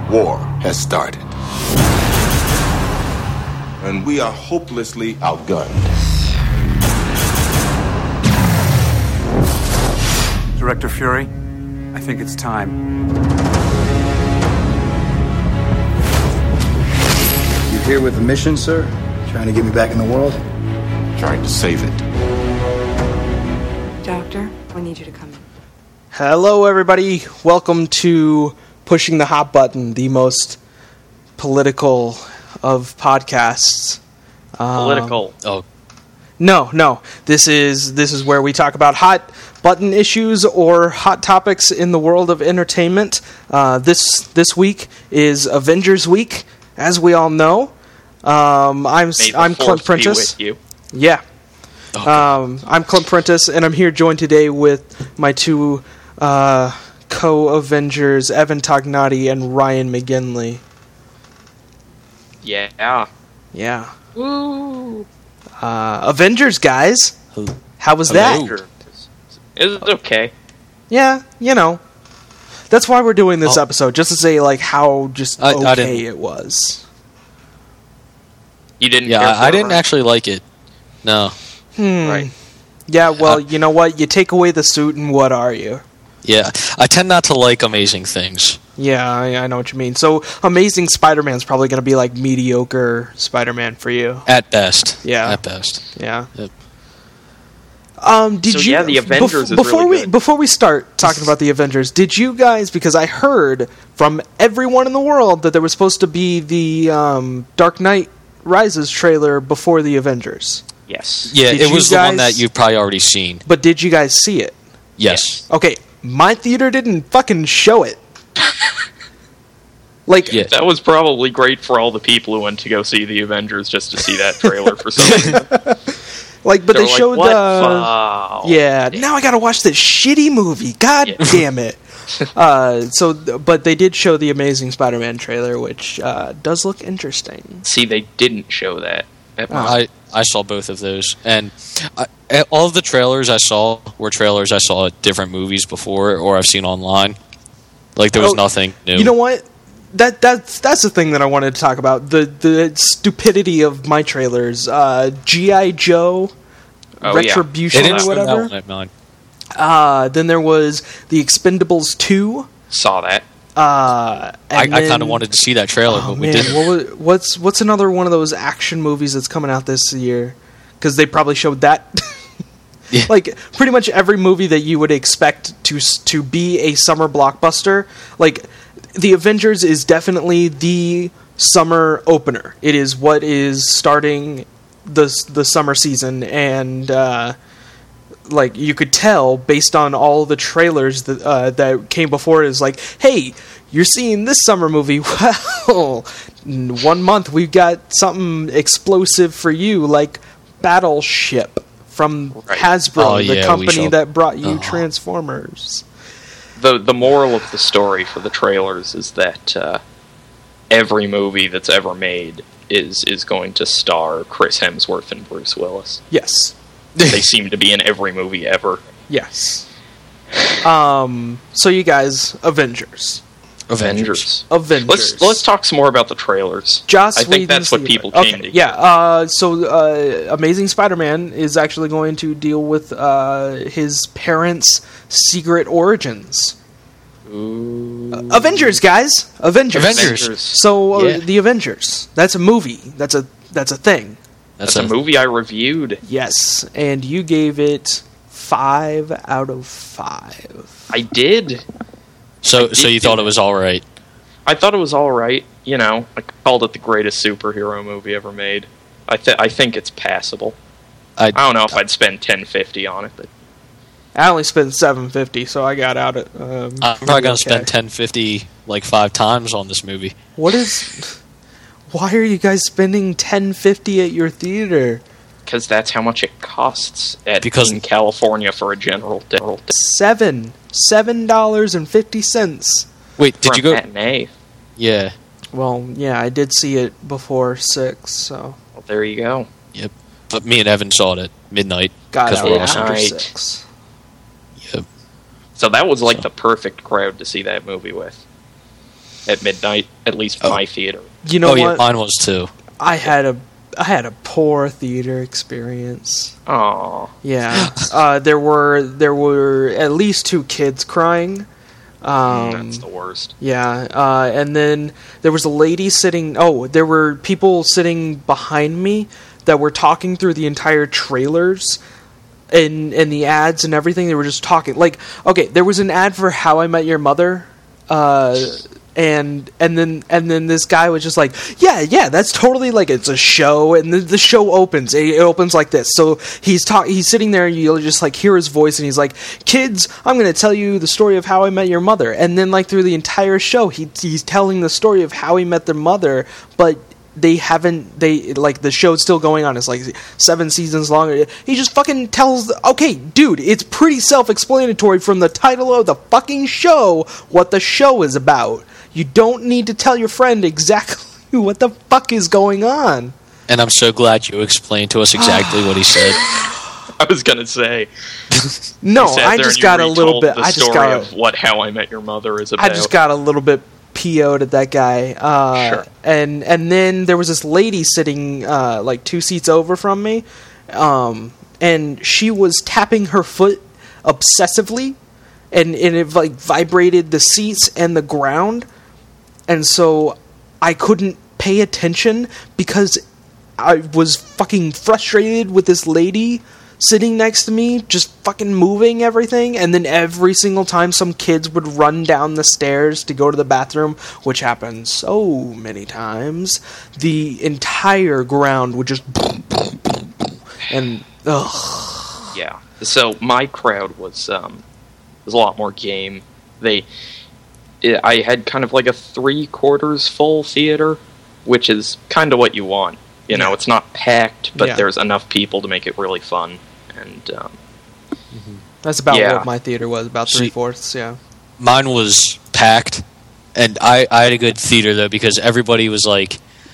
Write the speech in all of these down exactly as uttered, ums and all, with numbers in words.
war has started. And we are hopelessly outgunned. Director Fury, I think it's time. You here with a mission, sir? Trying to get me back in the world? Trying to save it. Doctor, I need you to come in. Hello, everybody. Welcome to Pushing the Hot Button, the most political of podcasts. Um, Political. Oh. No, no. This is this is where we talk about hot button issues or hot topics in the world of entertainment. Uh, this this week is Avengers Week, as we all know. Um, I'm May the I'm Clint force be Prentice. with you. Yeah. Okay. Um, I'm Clint Prentice, and I'm here joined today with my two uh, co-Avengers, Evan Tognati and Ryan McGinley. Yeah. Yeah. Woo. Uh, Avengers, guys. How was Hello. that? It's okay. Yeah, you know. That's why we're doing this Oh. episode, just to say like how just I- I okay didn't- it was. You didn't Yeah, care I, for I it, didn't right? actually like it. No. Hmm. Right. Yeah, well, Uh, you know what? You take away the suit, and what are you? Yeah, I tend not to like amazing things. Yeah, I, I know what you mean. So, Amazing Spider-Man's probably going to be like mediocre Spider-Man for you. At best. Yeah. At best. Yeah. Yep. Um, did So, you? yeah, the Avengers bef- is before really we good. before we start talking about the Avengers, did you guys? Because I heard from everyone in the world that there was supposed to be the um, Dark Knight Rises trailer before the Avengers. Yes. Yeah, Did it you was the one guys- that you've probably already seen. But did you guys see it? Yes. Okay, my theater didn't fucking show it. Like, Yeah. That was probably great for all the people who went to go see the Avengers just to see that trailer for some reason. like, but They're they like, showed. what? Uh, Wow. yeah, now I gotta watch this shitty movie. God Yeah. damn it. uh, so, but they did show the Amazing Spider-Man trailer, which uh, does look interesting. See, they didn't show that. That Oh. must- I, I saw both of those. And I, eh, all of the trailers I saw were trailers I saw at different movies before or I've seen online. Like, there was Oh, nothing new. You know what? That that's that's the thing that I wanted to talk about. The the stupidity of my trailers. Uh, G I. Joe, Oh, They Retribution, didn't or show that whatever. one at mine. Uh, then there was The Expendables two. saw that. Uh, I, and I then- kind of wanted to see that trailer, Oh but we man, didn't. what was, what's what's another one of those action movies that's coming out this year? Because they probably showed that. Yeah. Like pretty much every movie that you would expect to s- to be a summer blockbuster, like The Avengers is definitely the summer opener. It is what is starting the s- the summer season, and uh, like you could tell based on all the trailers that uh, that came before, is like, hey, you're seeing this summer movie. Well, in one month we've got something explosive for you, like Battleship from Right. Hasbro, Oh, the yeah, we company shall- that brought you Oh. Transformers. The the moral of the story for the trailers is that uh, every movie that's ever made is is going to star Chris Hemsworth and Bruce Willis. Yes, They seem to be in every movie ever. yes. Um. So you guys, Avengers, Avengers. Avengers. Let's let's talk some more about the trailers. Joss I think Whedon's that's what the- people okay, came to. Yeah. Uh, so, uh, Amazing Spider-Man is actually going to deal with uh, his parents' secret origins. Ooh. Uh, Avengers, guys. Avengers. Avengers. So, uh, Yeah. the Avengers. That's a movie. That's a that's a thing. That's a movie I reviewed. Yes, and you gave it five out of five. I did. So, I so did you do thought it that. was all right? I thought it was all right. You know, I called it the greatest superhero movie ever made. I th- I think it's passable. I, I don't know if I'd spend ten fifty on it, but I only spent seven fifty, so I got out at. Um, I'm probably gonna okay. spend ten fifty like five times on this movie. What is? Why are you guys spending ten fifty at your theater? because that's how much it costs at Because- in California for a general general Seven. Seven dollars and fifty cents. Wait, for did a you go? matinee. Yeah. Well, yeah, I did see it before six, so Well, there you go. Yep. But me and Evan saw it at midnight. got 'cause out we're after awesome. Right. six. Yep. So that was like So- the perfect crowd to see that movie with. at midnight. At least my theater. You know oh yeah, what? mine was too. I had a I had a poor theater experience. Aww. Yeah, uh, there were there were at least two kids crying. Um, That's the worst. Yeah, uh, and then there was a lady sitting. Oh, there were people sitting behind me that were talking through the entire trailers and and the ads and everything. They were just talking. Like, okay, there was an ad for How I Met Your Mother. Uh, And and then and then this guy was just like, yeah, yeah, that's totally like it's a show, and the, the show opens. It, it opens like this. So he's talk, he's sitting there, and you'll just like hear his voice, and he's like, "Kids, I'm going to tell you the story of How I Met Your Mother." And then like through the entire show, he he's telling the story of how he met their mother, but they haven't they like the show's still going on. It's like seven seasons long. He just fucking tells, okay, dude, it's pretty self-explanatory from the title of the fucking show what the show is about. You don't need to tell your friend exactly what the fuck is going on. And I'm so glad you explained to us exactly what he said. I was gonna say. No, you sat I there just and you got a little retold bit. The I just story got. of what How I Met Your Mother is about. I just got a little bit P O'd at that guy. Uh, Sure. And and then there was this lady sitting uh, like two seats over from me, um, and she was tapping her foot obsessively, and and it like vibrated the seats and the ground. And so I couldn't pay attention because I was fucking frustrated with this lady sitting next to me, just fucking moving everything. And then every single time some kids would run down the stairs to go to the bathroom, which happened so many times, the entire ground would just... And, ugh. Yeah. So my crowd was, um, was a lot more game. They... I had kind of like a three-quarters full theater, which is kind of what you want. You know, Yeah. it's not packed, but Yeah. there's enough people to make it really fun. And, um, That's about Yeah. what my theater was, about See- three-fourths, yeah. Mine was packed, and I, I had a good theater though because everybody was like,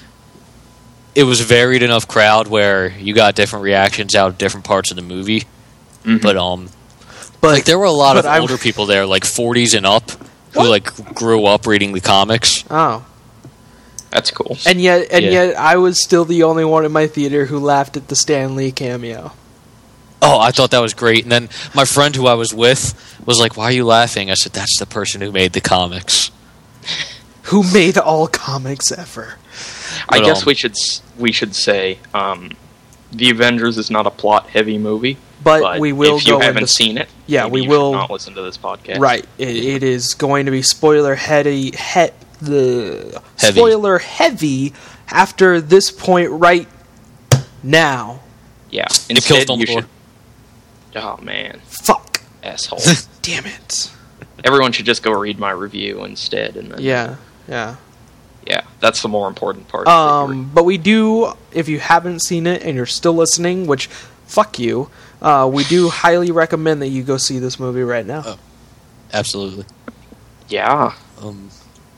it was a varied enough crowd where you got different reactions out of different parts of the movie. mhm. But um, But, like there were a lot of but I- older people there, like forties and up, who What? like grew up reading the comics. Oh. That's cool. And yet, and Yeah. yet, I was still the only one in my theater who laughed at the Stan Lee cameo. Oh, I thought that was great. And then my friend who I was with was like, "Why are you laughing?" I said, "That's the person who made the comics." Who made all comics ever? I But, guess um, we should s- we should say um, the Avengers is not a plot heavy movie, But we will if you go haven't into- seen it, Yeah, maybe we you will- should not listen to this podcast. Right. It, it is going to be spoiler heady, he, the Heavy. spoiler heavy after this point right now. Yeah. It kills Instead, you Dumbledore. should. Oh man, Fuck. asshole! Damn it. Everyone should just go read my review instead, and then Yeah. Yeah. yeah, that's the more important part. of the Um, but we do, if you haven't seen it and you're still listening, which fuck you, uh, we do highly recommend that you go see this movie right now. Oh. Absolutely. yeah. Um,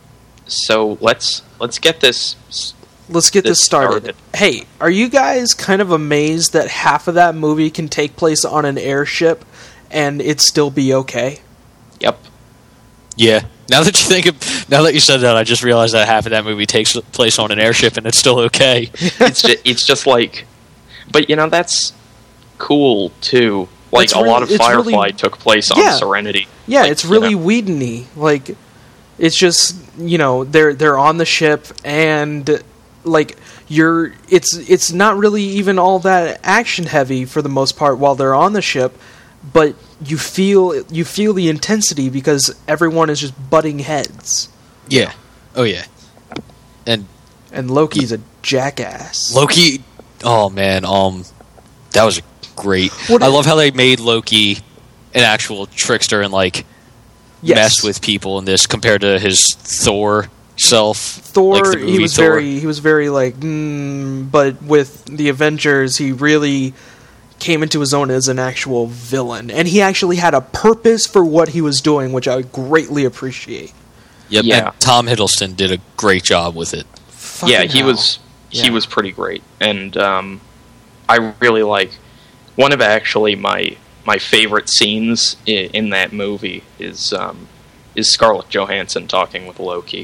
So let's let's get this. s- Let's get this This started. started. Hey, are you guys kind of amazed that half of that movie can take place on an airship and it still be okay? Yep. yeah. Now that you think of, now that you said that, I just realized that half of that movie takes place on an airship, and it's still okay. it's just, it's just like, but you know that's cool too. Like It's a lot really- of it's Firefly really- took place on Yeah. Serenity. Yeah, Like, it's you really know. Whedon-y. Like, it's just, you know, they're they're on the ship and like you're it's it's not really even all that action heavy for the most part while they're on the ship, but you feel you feel the intensity because everyone is just butting heads. Yeah. Oh yeah. And And Loki's a jackass. Loki. Oh man. Um, that was great. What I is- love how they made Loki an actual trickster and like Yes. mess with people in this compared to his Thor self. Thor, like the he movie was Thor. very he was very like, mm, but with the Avengers, he really came into his own as an actual villain, and he actually had a purpose for what he was doing, which I greatly appreciate. Yep. Yeah. And Tom Hiddleston did a great job with it. Fucking yeah, he hell. was he Yeah. was pretty great, and um, I really like one of actually my my favorite scenes in, in that movie is um, is Scarlett Johansson talking with Loki.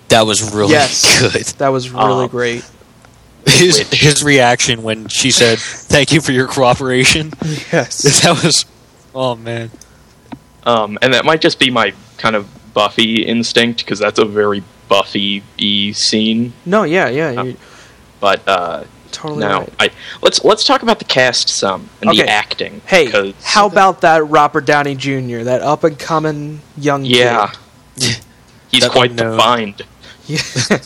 That was really Yes. good. That was really Um, great. His his reaction when she said, "Thank you for your cooperation." Yes. That was, oh man. Um, and that might just be my kind of Buffy instinct, because that's a very Buffy-y scene. No, yeah, yeah. Oh. You're But uh, totally no, right. I let's let's talk about the cast some and Okay. the acting. Hey, 'cause- how about that Robert Downey Junior, that up and coming young yeah, kid? he's That quite unknown. defined. Yeah.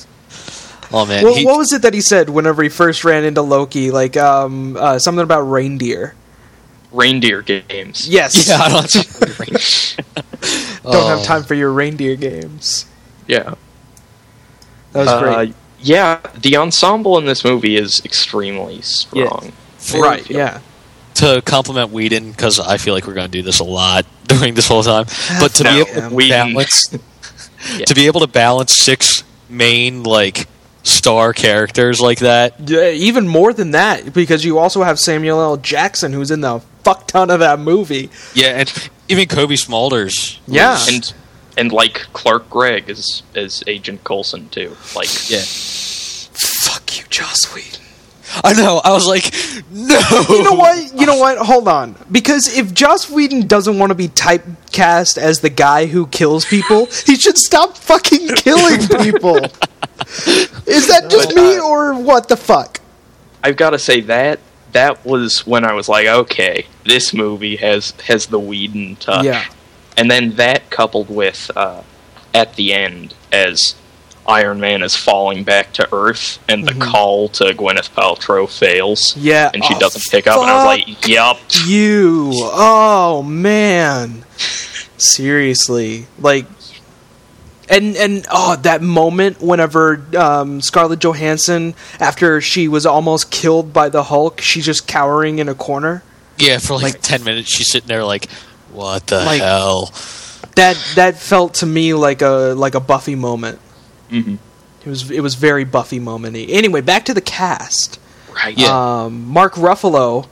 Oh man. Well, he- what was it that he said whenever he first ran into Loki? Like um, uh, something about reindeer. Reindeer games. Yes. yeah, I don't, Don't have Oh. time for your reindeer games. Yeah. That was Uh, great. yeah, the ensemble in this movie is extremely strong. Right. Yeah. To compliment Whedon, because I feel like we're going to do this a lot during this whole time. But to No, be able to Whedon- balance, Yeah. to be able to balance six main like star characters like that. Yeah, even more than that, because you also have Samuel L. Jackson, who's in the fuck ton of that movie. Yeah, and even Kobe Smulders. Yeah. was- and and like Clark Gregg is as Agent Coulson too. Like yeah. Fuck you, Joss Whedon. I know. I was like, no. You know what? You know what? Hold on. Because if Joss Whedon doesn't want to be typecast as the guy who kills people, he should stop fucking killing people. Is that just But, me uh, or what the fuck? I've got to say that that was when I was like, okay, this movie has has the Whedon touch. Yeah. And then that coupled with uh, at the end as Iron Man is falling back to Earth and the call to Gwyneth Paltrow fails. Mm-hmm. Yeah. And she Oh, doesn't pick up, and I was like, yup. You. Oh, man. Seriously. Like, and, and oh, that moment whenever um, Scarlett Johansson, after she was almost killed by the Hulk, she's just cowering in a corner. Yeah, for like, Like- ten minutes, she's sitting there like, what the Like- hell? That that felt to me like a like a Buffy moment. Mhm. It was it was very Buffy momenty. Anyway, back to the cast. Right. Yeah. Um, Mark Ruffalo,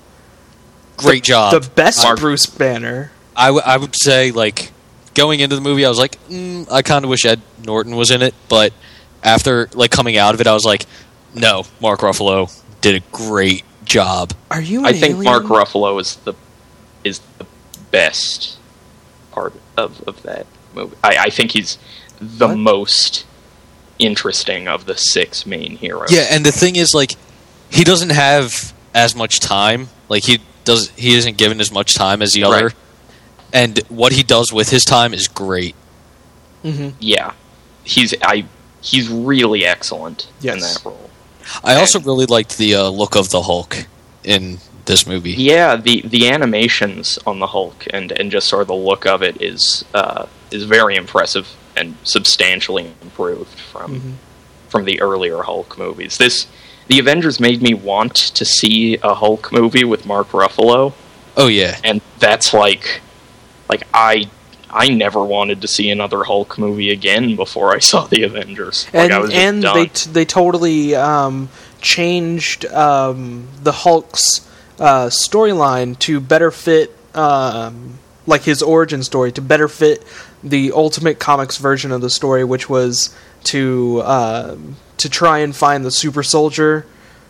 Great job. the best Mark- Bruce Banner. I, w- I would say, like, going into the movie, I was like, mm, I kind of wish Ed Norton was in it, but after, like, coming out of it, I was like, no, Mark Ruffalo did a great job. Are you? An I think alien? Mark Ruffalo is the is the best part of, of that movie. I, I think he's the What? most interesting of the six main heroes. Yeah, and the thing is, like, he doesn't have as much time. Like, he does, he isn't given as much time as the other. Right. And what he does with his time is great. Mhm. yeah, he's I he's really excellent in Yes. that role. I also really liked the uh, look of the Hulk in this movie. Yeah, the the animations on the Hulk and, and just sort of the look of it is uh, is very impressive and substantially improved from Mhm. from the earlier Hulk movies. This the Avengers made me want to see a Hulk movie with Mark Ruffalo, Oh, yeah. and that's like like I I never wanted to see another Hulk movie again before I saw the Avengers. Like, And I was just and done. they t- they totally um, changed um, the Hulk's uh, storyline to better fit um, like his origin story to better fit the Ultimate Comics version of the story, which was to um to try and find the super soldier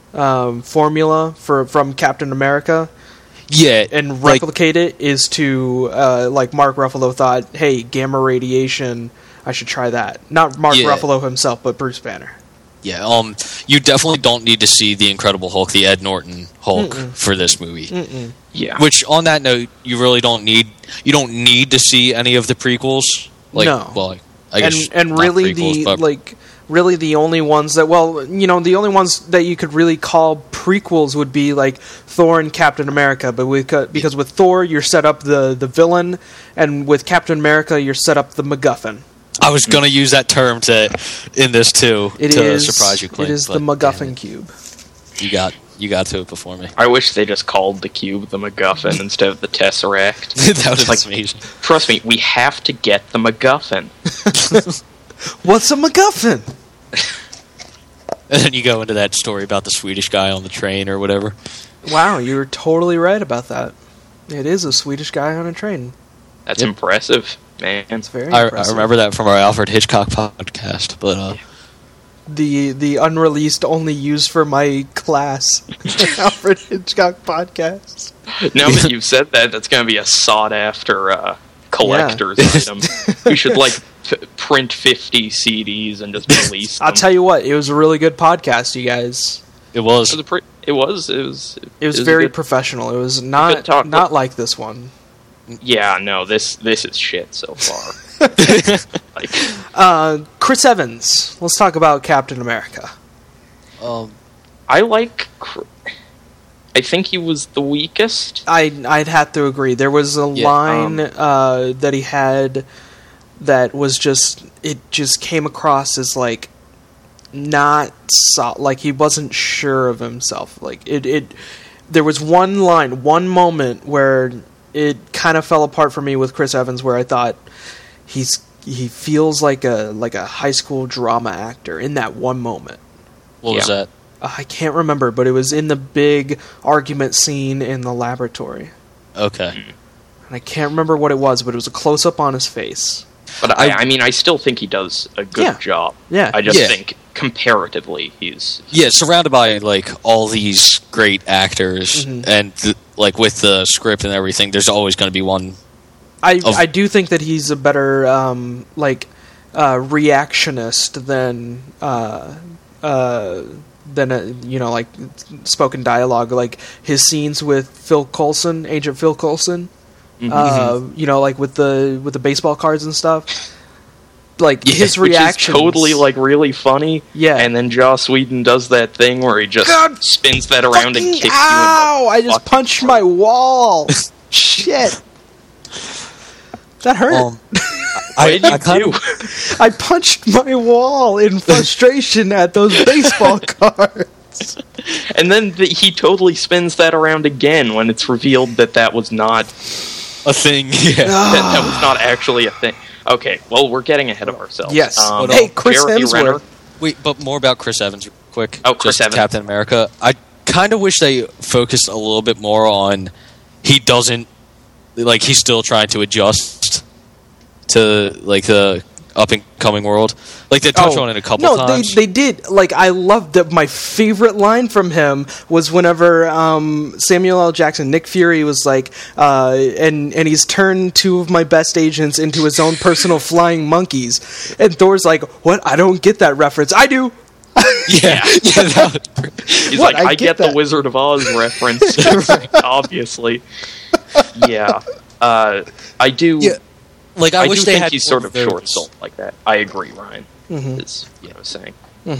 um, formula for from Captain America Yeah. and like, replicate it is to uh, like Mark Ruffalo thought, hey, gamma radiation, I should try that. Not Mark Yeah. Ruffalo himself, but Bruce Banner. Yeah, um, you definitely don't need to see the Incredible Hulk, the Ed Norton Hulk, for this movie. Mm-mm. yeah. Which, on that note, you really don't need. You don't need to see any of the prequels. Like, No. well, I guess and and not really prequels, the but- like really the only ones that well you know the only ones that you could really call prequels would be like Thor and Captain America, but with because with Thor you're set up the the villain, and with Captain America you're set up the MacGuffin. I was gonna use that term to in this too It to is surprise you, it Clint. is the but MacGuffin cube. damn it, You got you got to it before me. I wish they just called the cube the MacGuffin instead of the Tesseract. That was like- amazing. Trust me, we have to get the MacGuffin. What's a MacGuffin? And then you go into that story about the Swedish guy on the train or whatever. Wow, you're totally right about that. It is a Swedish guy on a train. That's Yep. impressive, man. It's very I, I impressive. remember that from our Alfred Hitchcock podcast. But uh, the the unreleased, only used for my class Alfred Hitchcock podcast. Now that you've said that, that's going to be a sought after uh, collector's Yeah. item. We should like p- print fifty C Ds and just release them. I'll tell you what, it was a really good podcast, you guys. It was. It was, a pre- it was. It was. It was a very good- professional. It was not good talk. not like this one. Yeah, no, this this is shit so far. Like, Uh, Chris Evans. Let's talk about Captain America. Um, I like. Cr- I think he was the weakest. I I'd have to agree. There was a Yeah, line um, uh, that he had that was just it just came across as like not so, like he wasn't sure of himself. Like it it there was one line, one moment where it kind of fell apart for me with Chris Evans, where I thought he's he feels like a like a high school drama actor in that one moment. what was Yeah. that? Uh, I can't remember, but it was in the big argument scene in the laboratory. Okay. And I can't remember what it was, but it was a close up on his face. But I, I mean, I still think he does a good Yeah. job. Yeah. I just Yeah. think comparatively, he's Yeah, surrounded by like all these great actors, Mhm. and th- like with the script and everything, there's always going to be one. I Of- I do think that he's a better um, like uh, reactionist than uh, uh, than a, you know like spoken dialogue. Like his scenes with Phil Coulson, Agent Phil Coulson. Uh, you know, like with the with the baseball cards and stuff. Like Yeah, his which is reaction, totally like really funny. Yeah. and then Joss Whedon does that thing where he just God spins that around and kicks Ow! you. I In the just fucking punched my wall. Shit, that hurt. Um, What I, did you I kind do? of I punched my wall in frustration at those baseball cards. And then the, he totally spins that around again when it's revealed that that was not a thing. Yeah. that, that was not actually a thing. Okay, well, we're getting ahead of ourselves. Yes. Um, Hey, Chris Jeremy Hemsworth. Renner. Wait, but more about Chris Evans, real quick. Oh, Chris Just Evans. Captain America. I kind of wish they focused a little bit more on he doesn't like he's still trying to adjust to like the up and coming world. Like they touched Oh, on it a couple no, times. they they did. Like I loved that. My favorite line from him was whenever um, Samuel L. Jackson, Nick Fury, was like, uh, and and he's turned two of my best agents into his own personal flying monkeys, and Thor's like, "What? I don't get that reference. I do." yeah, yeah. That was, He's What? like, I I, get get, that." the Wizard of Oz reference, obviously. Yeah, uh, I do. Yeah, like I, I, wish do they think had he's more sort of those. short souled like that. I agree, Ryan. Mhm. Is what I was saying.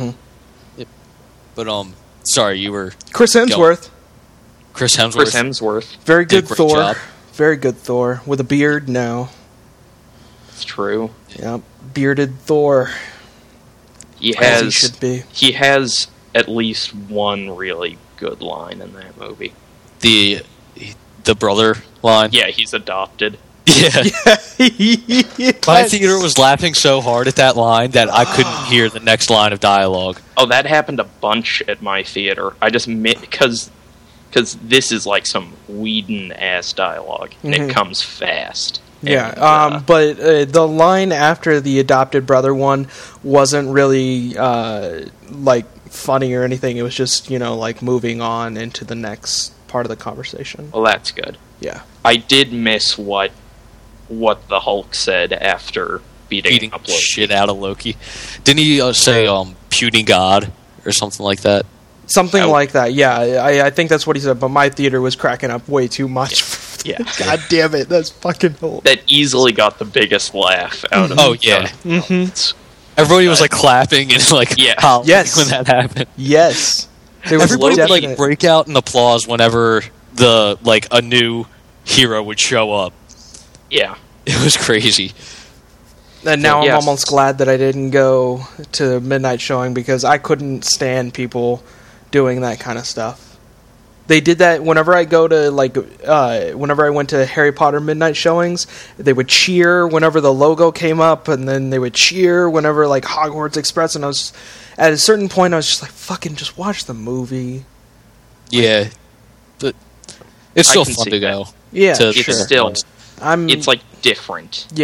But um, sorry, you were Chris Hemsworth, Chris Hemsworth. Chris Hemsworth. very Did a good great Thor, job. very good Thor with a beard now. It's true. Yep, bearded Thor, He as he has. should be. He has at least one really good line in that movie. the the brother line. Yeah, he's adopted. Yeah. My My theater was laughing so hard at that line that I couldn't hear the next line of dialogue. Oh, that happened a bunch at my theater. I just because because this is like some Whedon ass dialogue, and Mhm. it comes fast. Yeah, And, uh, um, but uh, the line after the adopted brother one wasn't really uh, like funny or anything. It was just you know like moving on into the next part of the conversation. well, that's good. Yeah, I did miss what what the Hulk said after beating, Beating up Loki. shit out of Loki. Didn't he uh, say um puny god or something like that? something Oh. like that. Yeah, I, I think that's what he said. But my theater was cracking up way too much. Yeah. God damn it, that's fucking hilarious. That easily got the biggest laugh out of. Oh, yeah. Mhm. It's- Everybody was like clapping and like Yeah. hollering Yes. when that happened. Yes, there was Everybody would like definite- break out in applause whenever the like a new hero would show up. yeah. It was crazy. And now Yes. I'm almost glad that I didn't go to midnight showing because I couldn't stand people doing that kind of stuff. They did that whenever I go to like uh, whenever I went to Harry Potter midnight showings. They would cheer whenever the logo came up, and then they would cheer whenever like Hogwarts Express. And I was at a certain point, I was just like, "Fucking, just watch the movie." Yeah, but it's I still can fun see to that. go. Yeah, to It's sure. still I'm. it's like different. yeah.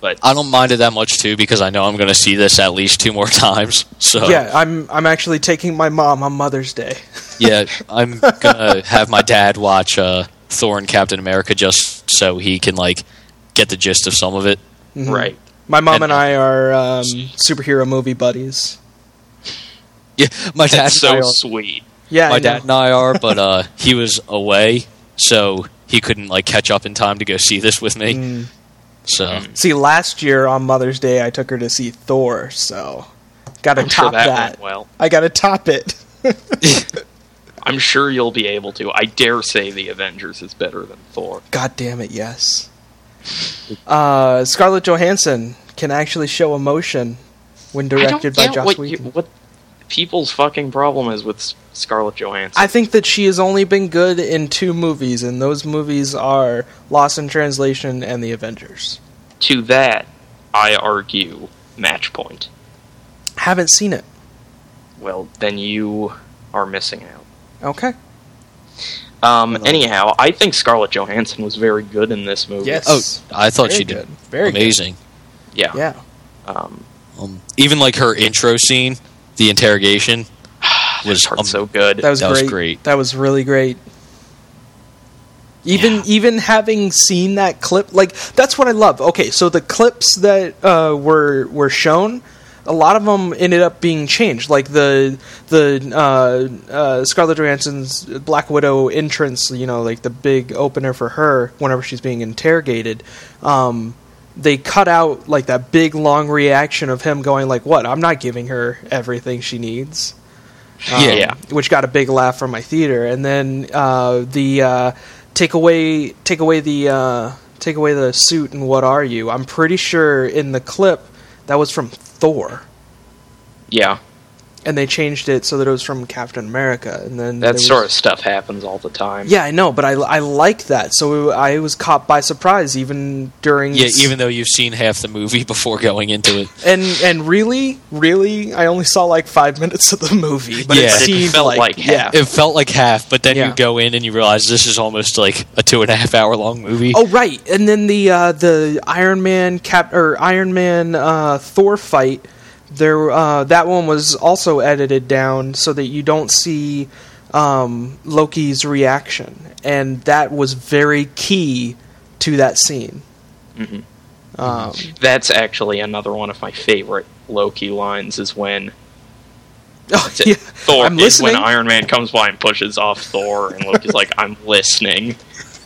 but I don't mind it that much too because I know I'm going to see this at least two more times. So Yeah, I'm I'm actually taking my mom on Mother's Day. yeah, I'm gonna have my dad watch uh, Thor and Captain America just so he can like get the gist of some of it. Mhm. right. My mom and, And- I are um, superhero movie buddies. Yeah, my dad. That's so and I are, sweet. Yeah, my I know. dad and I are, but uh, he was away, so he couldn't like catch up in time to go see this with me. Mm. So See, last year on Mother's Day, I took her to see Thor, so got to I'm sure top that that. went well. I got to top it. I'm sure you'll be able to. I dare say the Avengers is better than Thor. God damn it, yes. Uh, Scarlett Johansson can actually show emotion when I don't directed by get Joss what, you, Whedon. what people's fucking problem is with S- Scarlett Johansson. I think that she has only been good in two movies, and those movies are Lost in Translation and The Avengers. To that, I argue Match Point. Haven't seen it. Well, then you are missing out. Okay. Um, anyhow, I think Scarlett Johansson was very good in this movie. Yes. oh, I thought Very she good. did Very good. amazing. Yeah. Yeah. Um, Um, even like her intro scene, the interrogation, was was um, so good. That was That great. was great. That was really great. Even Yeah. even having seen that clip, like that's what I love. Okay, so the clips that uh, were were shown, a lot of them ended up being changed. Like the the uh, uh, Scarlett Johansson's Black Widow entrance, you know, like the big opener for her whenever she's being interrogated. Um, they cut out like that big long reaction of him going like, "What? I'm not giving her everything she needs." Um, Yeah. Yeah. which got a big laugh from my theater. And then uh, the uh, take away take away the uh, take away the suit and what are you? I'm pretty sure in the clip that was from Thor, Yeah. and they changed it so that it was from Captain America. And then That there was- sort of stuff happens all the time. yeah, I know, but I I like that. So I was caught by surprise even during yeah. Even though you've seen half the movie before going into it, and and really really I only saw like five minutes of the movie, but Yeah. it But it seemed felt like, like yeah. half. it felt like half. But then Yeah. you go in and you realize this is almost like a two and a half hour long movie. Oh right, and then the uh, the Iron Man Cap or Iron Man uh, Thor fight. There, uh, that one was also edited down so that you don't see um, Loki's reaction, and that was very key to that scene. Mhm. Um, That's actually another one of my favorite Loki lines is when oh, yeah, Thor I'm is when listening. Iron Man comes by and pushes off Thor, and Loki's like, "I'm listening."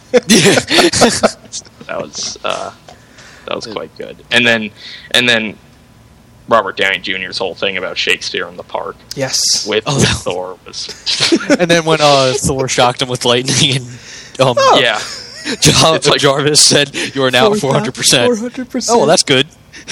That was uh, that was quite good. And then and then Robert Downey Junior's whole thing about Shakespeare in the Park Yes. with, Oh, with that- Thor was And then when uh, Thor shocked him with lightning, and um, yeah. Jar- It's like- Jarvis said, "You are now at four hundred percent." Four hundred percent. Oh, well, that's good.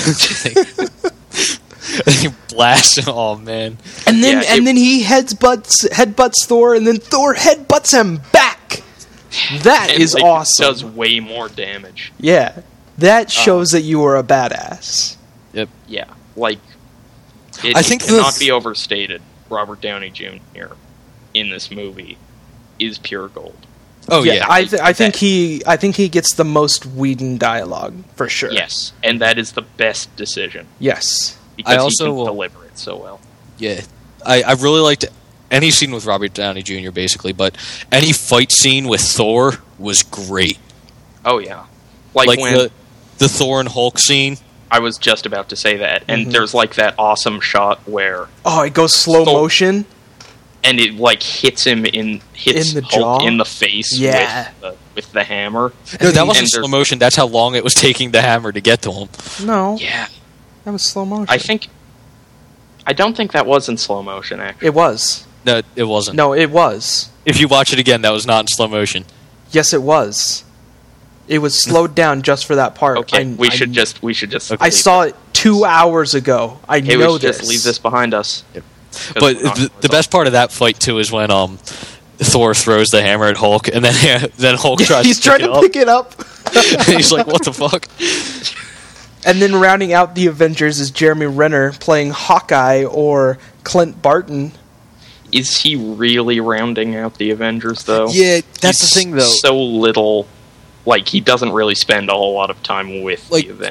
He blasts him. Oh man. and then Yeah, and it- then he headbutts headbutts Thor, and then Thor headbutts him back. That And, is like, awesome. Does way more damage. Yeah, that shows that you are a badass. Yeah, like it I think the cannot th- be overstated. Robert Downey Junior in this movie is pure gold. Oh yeah. I th- I think that- he I think he gets the most Whedon dialogue for sure. Yes, and that is the best decision Yes. because I also he can will- deliver it so well. Yeah, I, I really liked any scene with Robert Downey Junior basically, but any fight scene with Thor was great. Oh yeah, like, Like when the the Thor and Hulk scene. I was just about to say that, and Mhm. there's like that awesome shot where Oh, it goes slow Thor- motion. and it like hits him in hits In the Hulk jaw? in the face Yeah. with the, with the hammer. No, that And wasn't there's- slow motion. That's how long it was taking the hammer to get to him. No, Yeah, that was slow motion. I think. I don't think that was in slow motion. Actually, it was. No, it wasn't. No, it was. If you watch it again, that was not in slow motion. Yes, it was. It was slowed down just for that part. okay, I, we I- should just we should just. I leave saw it two hours ago. I Hey, know we should this. just leave this behind us. 'Cause But we're not- the, the best part of that fight too is when um Thor throws the hammer at Hulk, and then then Hulk Yeah, tries he's to trying pick to it up. pick it up. And he's like, "What the fuck?" And then rounding out the Avengers is Jeremy Renner playing Hawkeye or Clint Barton. Is he really rounding out the Avengers, though? Yeah, that's the He's thing, though. So little, like he doesn't really spend a whole lot of time with Like- the Avengers.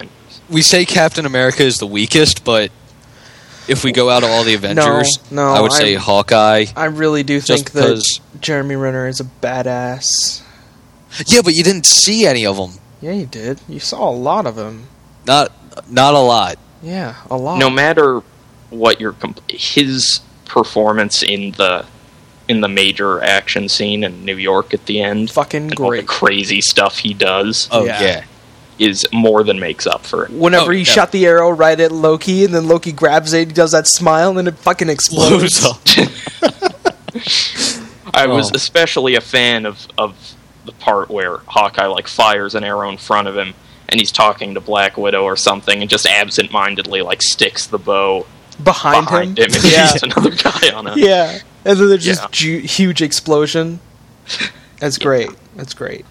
we say Captain America is the weakest, but if we go out of all the Avengers, no, I would say I- Hawkeye. I really do Just think that because- Jeremy Renner is a badass. Yeah, but you didn't see any of them. Yeah, you did. You saw a lot of him. Not not a lot. Yeah, a lot. No matter what your comp- his performance in the in the major action scene in New York at the end, Fucking and all the great. crazy stuff he does, Oh Yeah. yeah. is more than makes up for it. Whenever Oh, he yeah. shot the arrow right at Loki, and then Loki grabs it, he does that smile, and it fucking explodes. Blows up. I was Oh. especially a fan of of the part where Hawkeye like fires an arrow in front of him, and he's talking to Black Widow or something, and just absent-mindedly like sticks the bow Behind, behind him. him, and yeah. shoots another guy on it. Yeah. And then there's just Yeah. ju- huge explosion. That's great. That's great.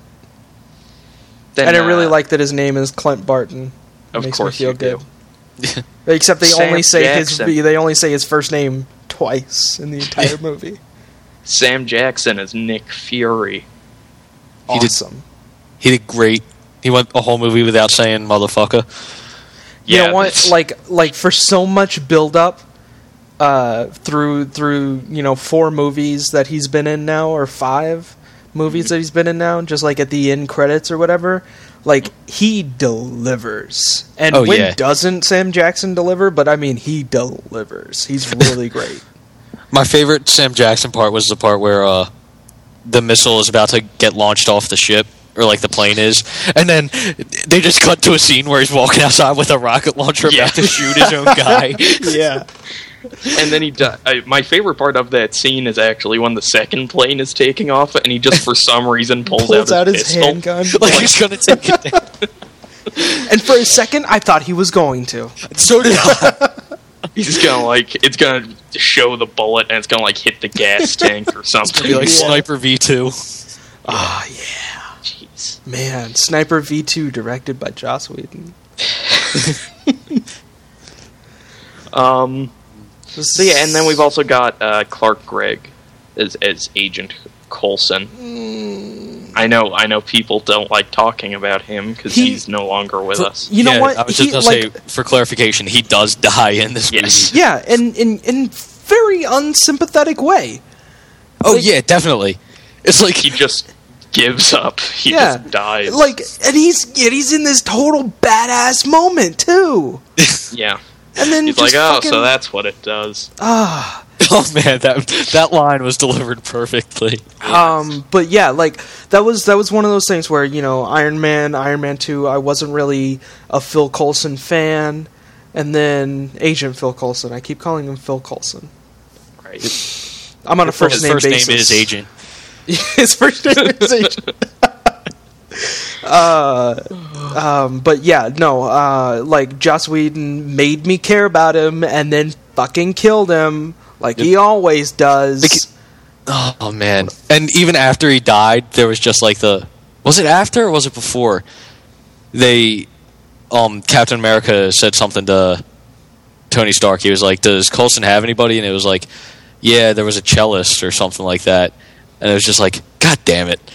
Then, and I really uh, like that his name is Clint Barton. It Of makes course me feel you do. good. Except they Sam only say Jackson. his they only say his first name twice in the entire movie. Sam Jackson is Nick Fury. He did- Awesome. He did great. He went a whole movie without saying motherfucker. You Yeah, know what? that's- Like like for so much build up uh, through through you know four movies that he's been in now, or five movies that he's been in now, just like at the end credits or whatever. Like he delivers, and Oh, when yeah. doesn't Sam Jackson deliver? But I mean, he delivers. He's really great. My favorite Sam Jackson part was the part where uh, the missile is about to get launched off the ship, or like the plane is, and then they just cut to a scene where he's walking outside with a rocket launcher Yeah. about to shoot his own guy. Yeah, And then he does. I, my favorite part of that scene is actually when the second plane is taking off, and he just for some reason pulls, pulls out his, his pistol. handgun. Like he's gonna take it down. And for a second, I thought he was going to. So did I. He's gonna like it's gonna show the bullet, and it's gonna like hit the gas tank or something. Be like Yeah. Sniper V two. Ah, yeah. Jeez. Man, Sniper V two, directed by Joss Whedon. Um. So yeah, and then we've also got uh, Clark Gregg as as Agent Coulson. I know, I know, people don't like talking about him because He- he's no longer with us. You know Yeah, what? I was He, just gonna like, say, for clarification, he does die in this Yes. movie. yeah, and in in very unsympathetic way. Oh Like- yeah, definitely. It's like He just gives up. He yeah, just dies. like, and he's and he's in this total badass moment too. yeah. And then He's just like, oh, fucking, so that's what it does. ah. oh man, that that line was delivered perfectly. Um, but yeah, like that was that was one of those things where, you know, Iron Man, Iron Man two, I wasn't really a Phil Coulson fan, and then Agent Phil Coulson. I keep calling him Phil Coulson. Right. I'm on a first His name first basis. name is Agent. His first name is Agent. uh, um, but yeah, no, uh, like Joss Whedon made me care about him, and then fucking killed him, like he always does. Like- Oh man! And even after he died, there was just like the was it after or was it before? They, um, Captain America said something to Tony Stark. He was like, "Does Coulson have anybody?" And it was like, "Yeah, there was a cellist or something like that." And it was just like, "God damn it!"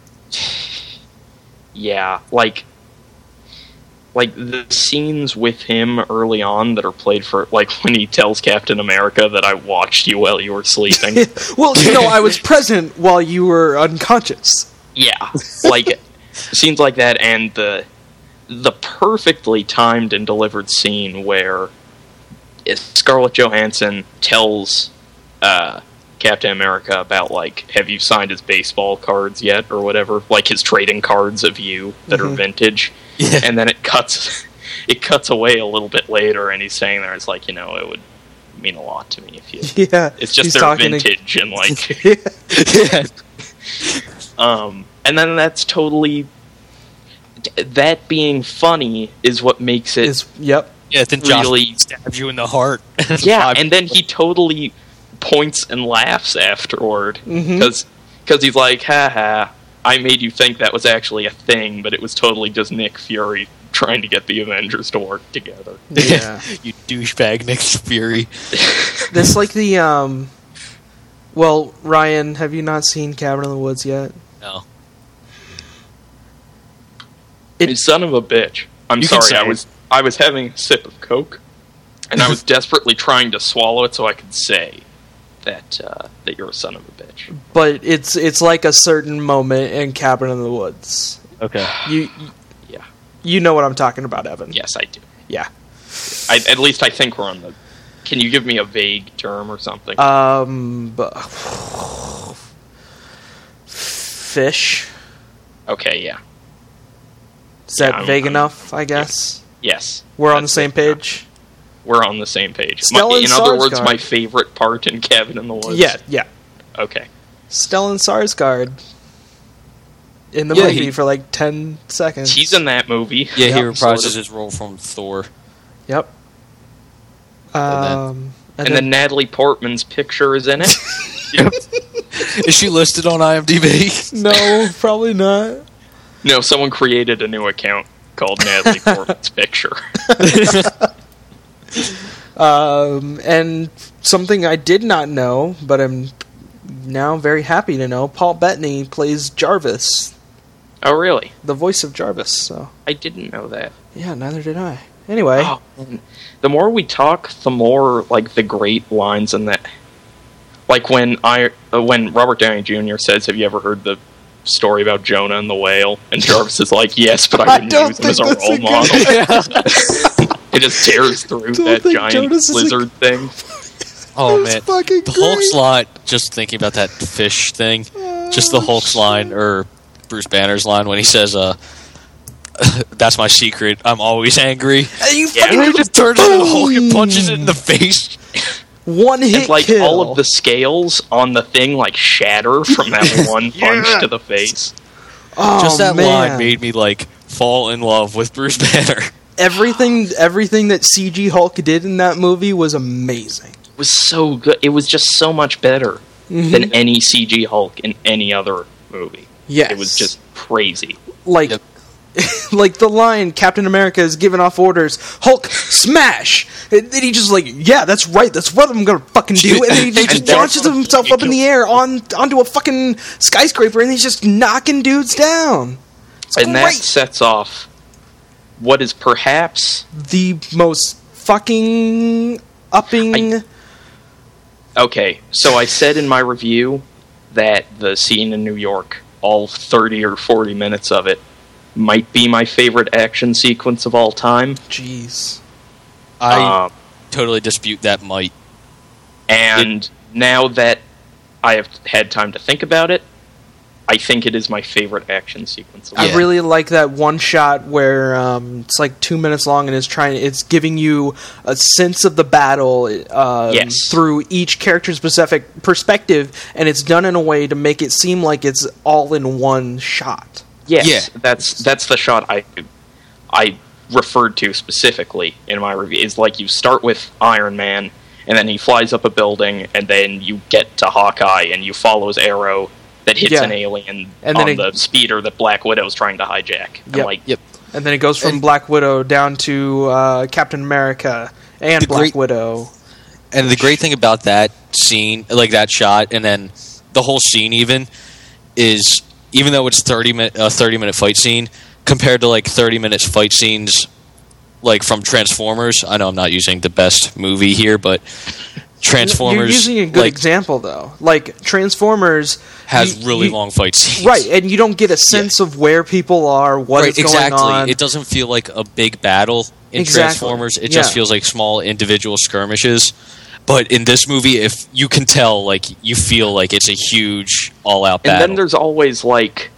Yeah, like, like the scenes with him early on that are played for, like when he tells Captain America that I watched you while you were sleeping. Well, you know, I was present while you were unconscious. Yeah, like scenes like that, and the the perfectly timed and delivered scene where Scarlett Johansson tells uh, Captain America about, like, have you signed his baseball cards yet, or whatever, like his trading cards of you that Mhm. are vintage, Yeah. and then it cuts it cuts away a little bit later, and he's saying there, it's like, you know, it would mean a lot to me if you. Yeah, It's just he's they're talking to- vintage and like. Yeah. Yeah. Um, and then that's totally that being funny is what makes it Is yep. Yeah, then Josh Really- stabs you in the heart. yeah. Five- And then he totally points and laughs afterward Mhm. because he's like, "Ha ha! I made you think that was actually a thing, but it was totally just Nick Fury trying to get the Avengers to work together." Yeah. you douchebag, Nick Fury. That's like the um. Well, Ryan, have you not seen Cabin in the Woods yet? No. It- You son of a bitch! I'm You can sorry. I say was I was having a sip of Coke, and I was desperately trying to swallow it so I could say that uh, that you're a son of a bitch. But it's it's like a certain moment in Cabin in the Woods. Okay. You, you Yeah. you know what I'm talking about, Evan. Yes, I do. Yeah. I, at least I think we're on the... Can you give me a vague term or something? Um, bu- fish. okay, yeah. Is that Yeah, I'm- vague I'm- enough? I guess Yes. we're on the That's same it. page. We're on the same page. Stellan My, in other words, Skarsgård. my favorite part in Cabin in the Woods. Yeah, yeah. Okay. Stellan Skarsgård in the Yeah, movie he- for like ten seconds. He's in that movie. Yeah, he Yep. reprises Sort of. his role from Thor. Yep. And then- Um, And, and then then Natalie Portman's picture is in it. Is she listed on IMDb? no, probably not. No, someone created a new account called Natalie Portman's picture. Um, and something I did not know, but I'm now very happy to know, Paul Bettany plays Jarvis, Oh, really? the voice of Jarvis. So I didn't know that. yeah, neither did I. Anyway, Oh, man. The more we talk, the more like the great lines in that. Like when I uh, when Robert Downey Junior says, "Have you ever heard the story about Jonah and the whale?" And Jarvis is like, "Yes, but I I didn't don't use him as a think that's role a model." It just tears through Don't that think giant Jonas is a- lizard thing. Oh That's man, fucking the Hulk's great. line. Just thinking about that fish thing. Just the Hulk's line or Bruce Banner's line when he says, "Uh, that's my secret. I'm always angry." and you Yeah. fucking And he just turns into the Hulk and punches it in the face. one hit It's like kill. all of the scales on the thing like shatter from that one punch Yeah. to the face. Oh, Just that man. line made me like fall in love with Bruce Banner. everything. Everything that C G Hulk did in that movie was amazing. It was so good. It was just so much better Mm-hmm. than any C G Hulk in any other movie. Yes, It was just crazy. like. Yep. Like the line, Captain America is giving off orders, Hulk, smash! And then he just like, yeah, that's right, that's what I'm gonna fucking do. And then he just And that's- launches himself up in the air on onto a fucking skyscraper, and he's just knocking dudes down. It's And that great. sets off what is perhaps The most fucking upping. I- okay. So I said in my review that the scene in New York, all thirty or forty minutes of it, might be my favorite action sequence of all time. Jeez. I Um, totally dispute that might. and now that I have had time to think about it, I think it is my favorite action sequence of all I Yeah. really like that one shot where um, it's like two minutes long and it's trying. It's giving you a sense of the battle um, Yes. through each character's specific perspective, and it's done in a way to make it seem like it's all in one shot. Yes, Yeah. that's that's the shot I I referred to specifically in my review. Is like you start with Iron Man, and then he flies up a building, and then you get to Hawkeye, and you follow his arrow that hits Yeah. an alien And on then the it- speeder that Black Widow's trying to hijack. And Yep. like, Yep. And then it goes from And- Black Widow down to uh, Captain America and The Black great- Widow. And the great thing about that scene, like that shot, and then the whole scene, even is even though it's thirty minute a thirty minute fight scene compared to like thirty minutes fight scenes like from Transformers. I know I'm not using the best movie here, but Transformers You're using a good like, example though. Like Transformers has you- really you- long fight scenes. Right, and you don't get a sense of where people are, what Right, is going exactly. on. It doesn't feel like a big battle in Exactly. Transformers. It just Yeah. feels like small individual skirmishes. But in this movie, if you can tell, like you feel like it's a huge all-out and battle. then there's always like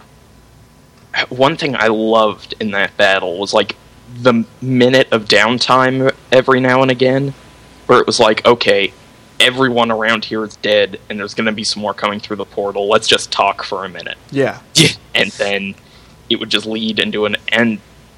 one thing I loved in that battle was like the minute of downtime every now and again, where it was like, okay, everyone around here is dead, and there's going to be some more coming through the portal. Let's just talk for a minute. yeah. yeah, And then it would just lead into an and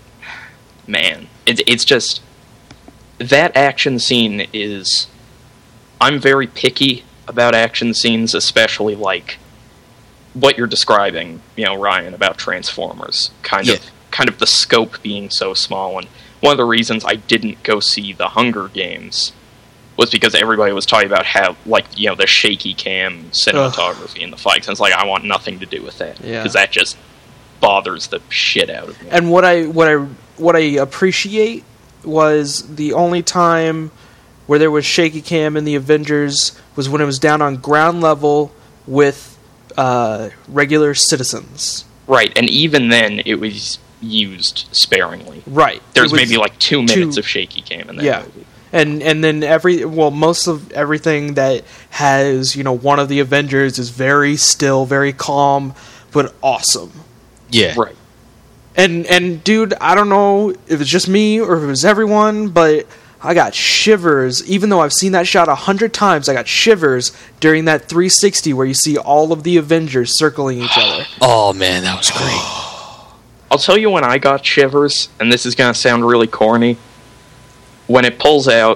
man, it, it's just that action scene is. I'm very picky about action scenes, especially like what you're describing, you know, Ryan, about Transformers. Kind Yeah. of, kind of the scope being so small, and one of the reasons I didn't go see the Hunger Games was because everybody was talking about how, like, you know, the shaky cam cinematography in the fights. And it's like, I want nothing to do with that. Yeah. Because that just bothers the shit out of me. And what I what I what I appreciate was the only time where there was shaky cam in the Avengers was when it was down on ground level with uh, regular citizens. Right, and even then, it was used sparingly. Right. There's It was maybe like two minutes two- of shaky cam in that Yeah. movie. And and then every well most of everything that has, you know, one of the Avengers is very still, very calm, but awesome. Yeah. Right. And and dude, I don't know if it's just me or if it was everyone, but I got shivers. Even though I've seen that shot a hundred times, I got shivers during that three sixty where you see all of the Avengers circling each other. Oh man, that was great. I'll tell you when I got shivers, and this is going to sound really corny. When it pulls out,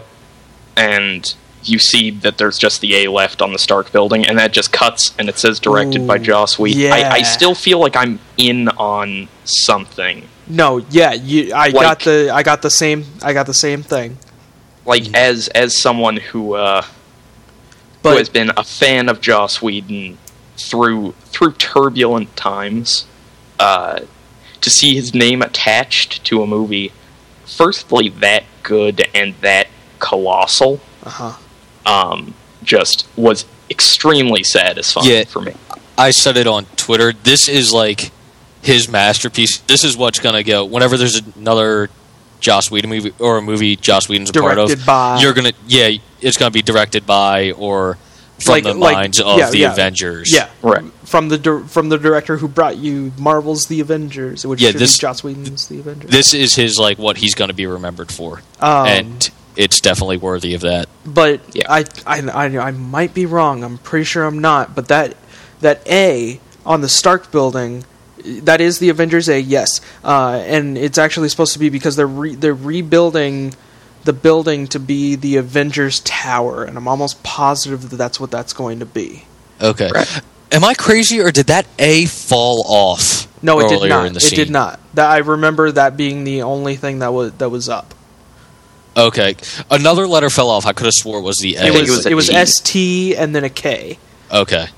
and you see that there's just the A left on the Stark building, and that just cuts, and it says directed by Ooh, Joss Whedon. yeah. I, I still feel like I'm in on something. No, yeah, you, I Like- got the I got the same I got the same thing. Like, as as someone who uh, who But has been a fan of Joss Whedon through through turbulent times, uh, to see his name attached to a movie, firstly that good and that colossal, uh-huh. um, just was extremely satisfying Yeah. for me. I said it on Twitter. This is like his masterpiece. This is what's gonna go. Whenever there's another Joss Whedon movie or a movie Joss Whedon's a part Directed of, by- you're gonna yeah, it's gonna be directed by or from Like- the like- minds of yeah, the yeah. Avengers. Yeah, Right. From the dir- from the director who brought you Marvel's The Avengers, which Yeah, should this- be Joss Whedon's The Avengers. This is his like what he's gonna be remembered for, Um, and it's definitely worthy of that. But Yeah. I, I, I, I might be wrong. I'm pretty sure I'm not. But that that A on the Stark building, that is the Avengers A, yes. Uh, and it's actually supposed to be because they're re- they're rebuilding the building to be the Avengers Tower, and I'm almost positive that that's what that's going to be. Okay. Right. Am I crazy or did that A fall off? No, it did earlier not. In the It scene? did not. That I remember that being the only thing that was that was up. Okay. Another letter fell off. I could have swore it was the A. It think was it was a it was T. S T and then a K. Okay.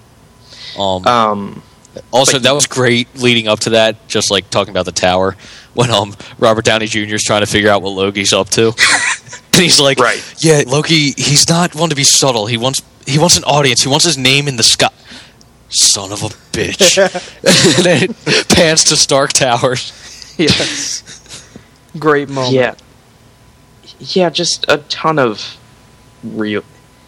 Um, Um, also, but- that was great leading up to that, just like talking about the tower, when um Robert Downey Junior is trying to figure out what Loki's up to. And he's like, Right. yeah, Loki, he's not one to be subtle. He wants he wants an audience. He wants his name in the sky. Son of a bitch. And then it pans to Stark Towers. Yes. Great moment. yeah. Yeah, just a ton of real...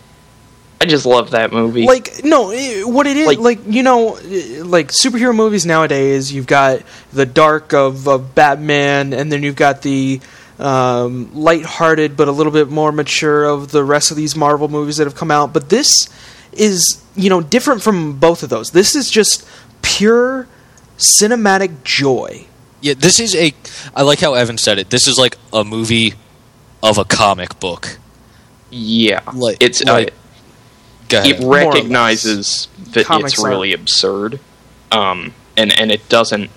I just love that movie. Like no, eh, what it is Like- like, you know, eh, like superhero movies nowadays. You've got the dark of, of Batman, and then you've got the um, lighthearted but a little bit more mature of the rest of these Marvel movies that have come out. But this is, you know, different from both of those. This is just pure cinematic joy. Yeah, this is a. I like how Evan said it. This is like a movie of a comic book. yeah. Like- it's... like- uh, Go ahead. it recognizes that Comics it's really absurd, um, and and it doesn't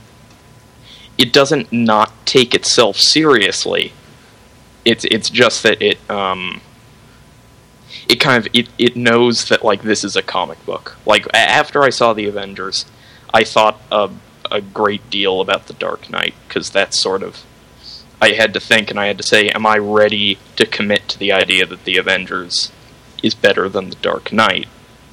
it doesn't not take itself seriously. It's it's just that it um, it kind of it, it knows that like this is a comic book. Like a- after I saw the Avengers, I thought a a great deal about the Dark Knight, because that's sort of I had to think and I had to say, am I ready to commit to the idea that the Avengers is better than the Dark Knight?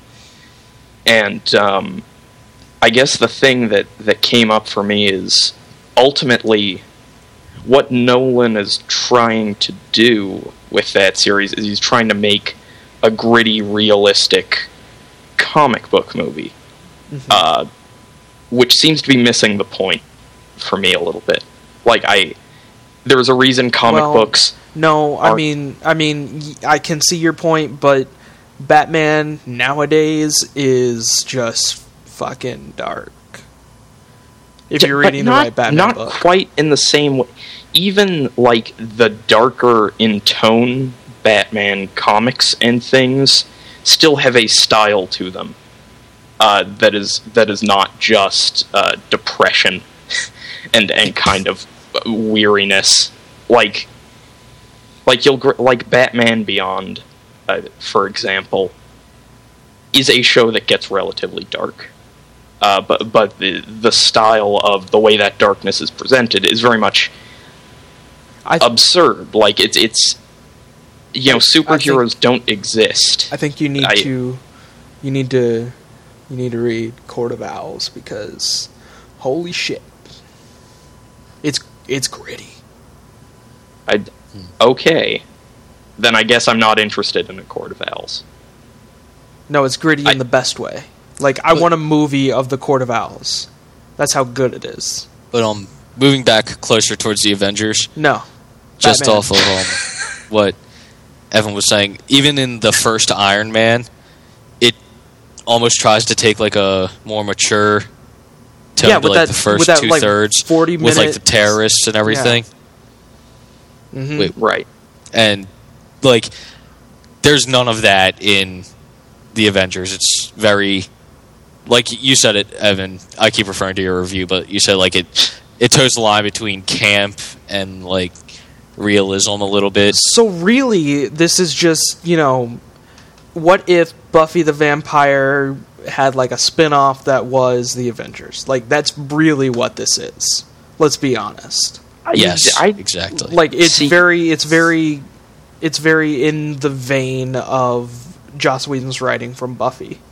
And um, I guess the thing that, that came up for me is ultimately what Nolan is trying to do with that series is he's trying to make a gritty, realistic comic book movie, uh, which seems to be missing the point for me a little bit. Like I, there's a reason comic Well, books. No, I Are- mean, I mean, y- I can see your point, but Batman nowadays is just fucking dark. If you're But reading the not, right Batman not book, quite in the same way. Even like the darker in tone Batman comics and things still have a style to them uh, that is that is not just uh, depression and and kind of weariness. Like like you'll gr- like Batman Beyond, uh, for example, is a show that gets relatively dark. Uh, but but the the style of the way that darkness is presented is very much I th- absurd. Like it's it's you know superheroes think, don't exist. I think you need I, to you need to you need to read Court of Owls because holy shit, it's it's gritty. I okay, then I guess I'm not interested in a Court of Owls. No, it's gritty I, in the best way. Like I want a movie of the Court of Owls. That's how good it is. But um, moving back closer towards the Avengers. No, just Batman. off of um, what Evan was saying, even in the first Iron Man, it almost tries to take like a more mature tone Yeah, to with like that- the first with that, two like, thirds forty with like the minutes. terrorists and everything. Mhm. Wait, Right. and like there's none of that in the Avengers. It's very, like you said it, Evan. I keep referring to your review, but you said like it it toes the line between camp and like realism a little bit. So really, this is just, you know, what if Buffy the Vampire had like a spin-off that was the Avengers? Like that's really what this is. Let's be honest. Yes, I, exactly. Like it's See- very it's very it's very in the vein of Joss Whedon's writing from Buffy.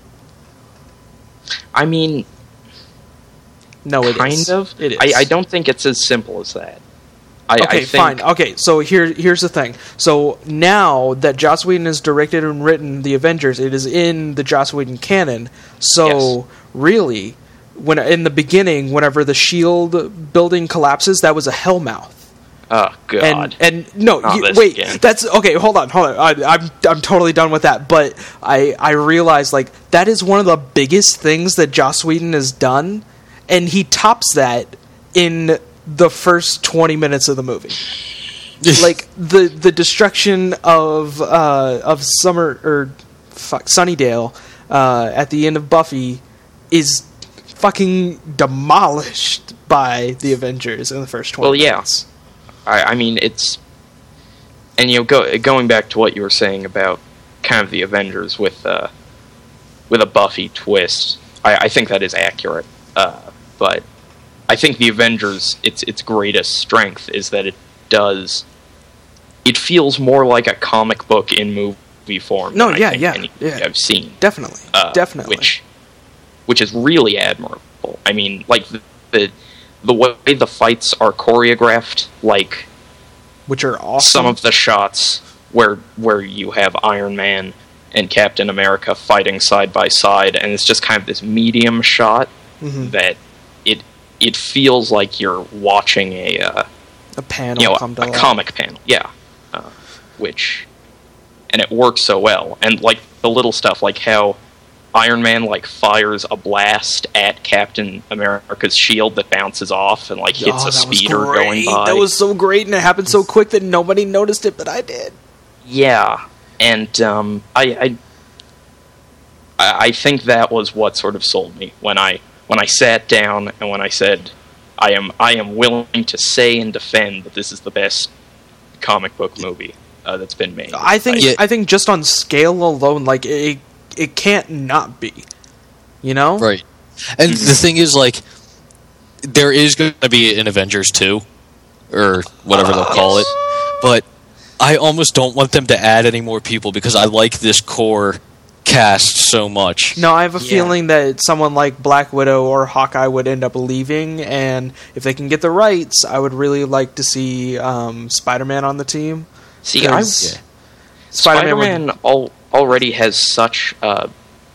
I mean, No, it is. kind of. It is. I, I don't think it's as simple as that. I, Okay, I think, fine. Okay, so here, here's the thing. So now that Joss Whedon has directed and written the Avengers, it is in the Joss Whedon canon. So Yes. really, when in the beginning, whenever the Shield building collapses, that was a Hellmouth. Oh God. And and no, Not you, this wait. again. That's okay. Hold on, hold on. I, I'm I'm totally done with that. But I I realized like that is one of the biggest things that Joss Whedon has done, and he tops that in the first twenty minutes of the movie. Like the the destruction of uh, of Summer or fuck Sunnydale uh, at the end of Buffy is fucking demolished by the Avengers in the first twenty Well, yeah. minutes. I, I mean, it's, and you know, go, going back to what you were saying about kind of the Avengers with uh, with a Buffy twist, I, I think that is accurate. Uh, but I think the Avengers, its its greatest strength is that it does, it feels more like a comic book in movie form. No, than I yeah, think yeah, any yeah. I've seen. Definitely, uh, definitely. which which is really admirable. I mean, like the, the the way the fights are choreographed, like Which are awesome. some of the shots where where you have Iron Man and Captain America fighting side by side, and it's just kind of this medium shot Mhm. that it it feels like you're watching a uh, a panel you know come to a, a life. comic panel, yeah, uh, which and it works so well, and like the little stuff like how Iron Man like fires a blast at Captain America's shield that bounces off and like hits Oh, a that was speeder great. going by. That was so great, and it happened so quick that nobody noticed it, but I did. Yeah, and um, I, I I think that was what sort of sold me when I when I sat down and when I said I am I am willing to say and defend that this is the best comic book movie uh, that's been made. I think Yeah. I think just on scale alone, like it, it can't not be. You know, Right. And the thing is, like, there is going to be an Avengers two, or whatever they'll call it, but I almost don't want them to add any more people because I like this core cast so much. No, I have a Yeah. feeling that someone like Black Widow or Hawkeye would end up leaving, and if they can get the rights, I would really like to see um, Spider-Man on the team. See, I, 'Cause Yeah. Spider-Man would- Spider-Man al- already has such. Uh,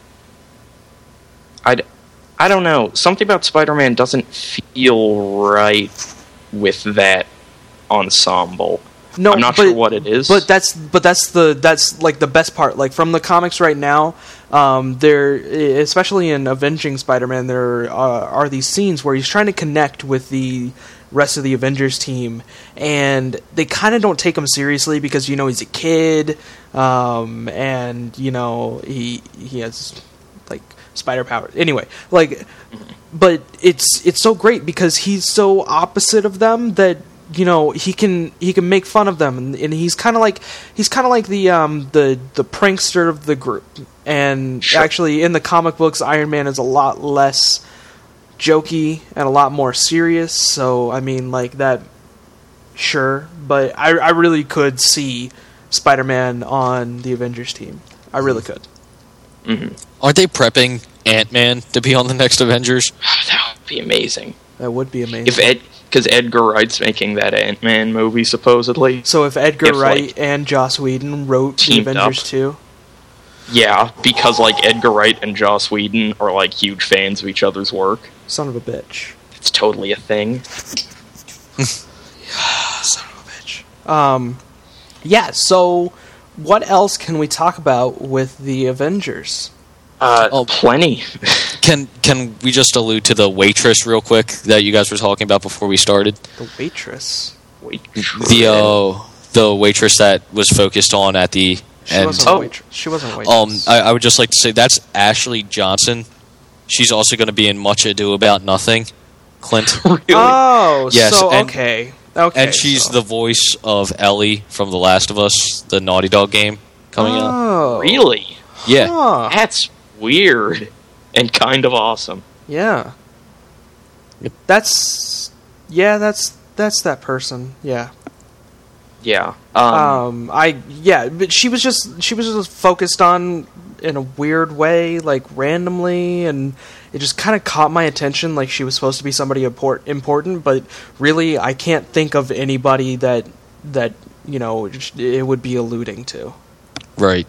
I I don't know. Something about Spider-Man doesn't feel right with that ensemble. No, I'm not but, sure what it is. But that's but that's the that's like the best part. Like from the comics right now, um, there especially in Avenging Spider-Man, there uh, are these scenes where he's trying to connect with the rest of the Avengers team, and they kind of don't take him seriously because you know he's a kid, um, and you know he he has like spider powers. Anyway, like, but it's it's so great because he's so opposite of them that. You know he can he can make fun of them, and, and he's kind of like he's kind of like the um the the prankster of the group. And Sure. actually, in the comic books, Iron Man is a lot less jokey and a lot more serious. So I mean, like that sure, but I I really could see Spider-Man on the Avengers team. I really could. Mm-hmm. Aren't they prepping Ant-Man to be on the next Avengers? That would be amazing. That would be amazing. If Ed, because Edgar Wright's making that Ant-Man movie supposedly. so if Edgar if, Wright like, and Joss Whedon wrote the teamed Avengers up. too, Yeah, because like Edgar Wright and Joss Whedon are like huge fans of each other's work. son of a bitch. It's totally a thing. Son of a bitch. Um, yeah. So, what else can we talk about with the Avengers? Uh, Oh. plenty. Can can we just allude to the waitress real quick that you guys were talking about before we started? The waitress. Wait, The uh, the waitress that was focused on at the She end. wasn't a Oh. waitress. She wasn't a Um, waitress. I, I would just like to say that's Ashley Johnson. She's also going to be in Much Ado About Nothing. Clint, really? oh, Yes, so and- okay, okay. and she's so. the voice of Ellie from The Last of Us, the Naughty Dog game coming out. Oh, Really? Yeah, Huh. That's weird and kind of awesome. Yeah. That's yeah. That's that's that person. Yeah. Yeah. Um, Um. I yeah. But she was just she was just focused on in a weird way, like randomly, and it just kind of caught my attention. Like she was supposed to be somebody import, important, but really, I can't think of anybody that that you know it would be alluding to. right.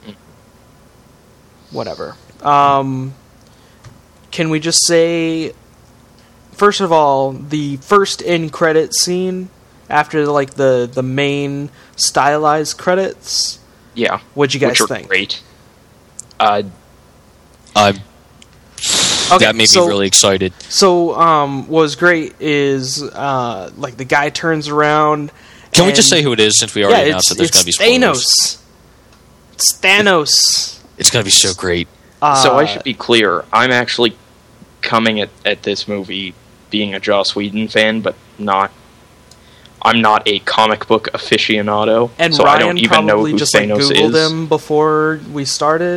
Whatever. Um, can we just say, first of all, the first end credit scene after like the the main stylized credits? yeah. What'd you guys Which are think? great. Uh, I'm Okay, that made so, me really excited. So, um, what was great is uh, like the guy turns around. Can we just and- say who it is since we Yeah, already it's, announced that there's it's going to be spoilers? Thanos. It's Thanos. It's going to be so great. Uh, so I should be clear. I'm actually coming at, at this movie being a Joss Whedon fan, but not. I'm not a comic book aficionado, and so Ryan I don't even know probably who just like Thanos Googled is. him before we started.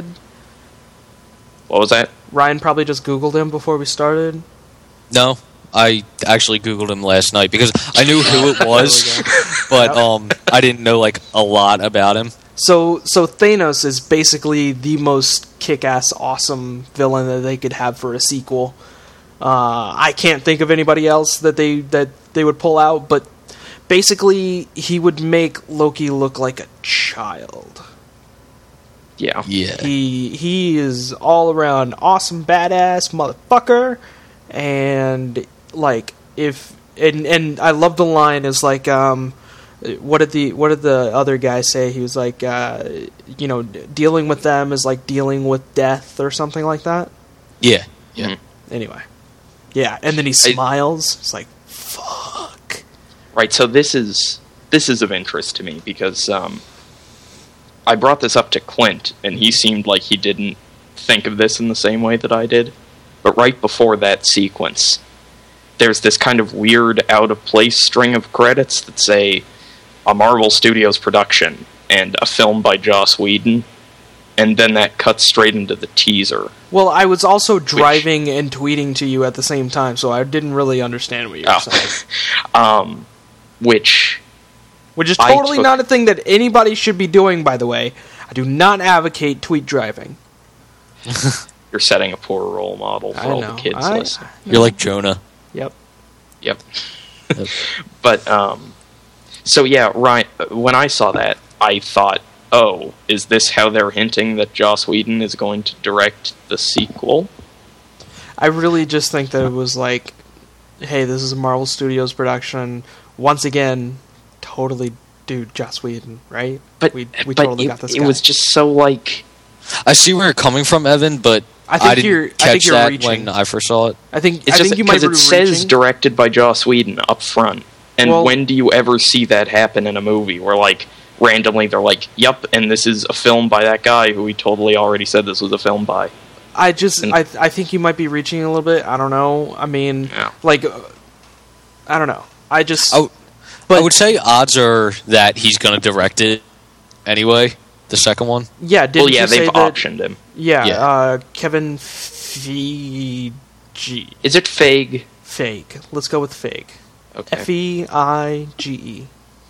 What was that? Ryan probably just Googled him before we started. No, I actually Googled him last night because I knew who it was, but um, I didn't know like a lot about him. So, so Thanos is basically the most kick-ass, awesome villain that they could have for a sequel. Uh, I can't think of anybody else that they that they would pull out, but basically, he would make Loki look like a child. Yeah. Yeah, He he is all around awesome, badass motherfucker, and like if and and I love the line is like um. What did the what did the other guy say? He was like, uh, you know, dealing with them is like dealing with death or something like that. yeah, yeah. Mhm. Anyway, yeah, and then he smiles. It's like, fuck. Right. So this is this is of interest to me because um, I brought this up to Clint, and he seemed like he didn't think of this in the same way that I did. But right before that sequence, there's this kind of weird, out of place string of credits that say a Marvel Studios production and a film by Joss Whedon, and then that cuts straight into the teaser. Well, I was also driving and tweeting to you at the same time, so I didn't really understand what you were Oh. saying. um, which Which is I totally took- not a thing that anybody should be doing, by the way. I do not advocate tweet driving. you're setting a poor role model for I all know. the kids I- listening. You're like Jonah. Yep. Yep. But um, so yeah, Ryan. When I saw that, I thought, "Oh, is this how they're hinting that Joss Whedon is going to direct the sequel?" I really just think that it was like, hey, this is a Marvel Studios production. Once again, totally, dude, Joss Whedon, right? But we we but totally it, got this it guy. was just so like I see where you're coming from, Evan, but I I, think didn't you're- I catch think you're that reaching. when I first saw it. I think it's I just think you might because be it says reaching. directed by Joss Whedon up front. And Well- when do you ever see that happen in a movie where like randomly they're like, "Yep," and this is a film by that guy who we totally already said this was a film by. I just and- I I think you might be reaching a little bit. I don't know. I mean, Yeah. like, uh, I don't know. I just I, w- but I would say odds are that he's going to direct it anyway. The second one. yeah. Didn't Well, yeah, you say they've that? optioned him. Yeah, Yeah. Uh, Kevin Feige. Is it Feige? Feige. Let's go with Feige. Okay. F E I G E.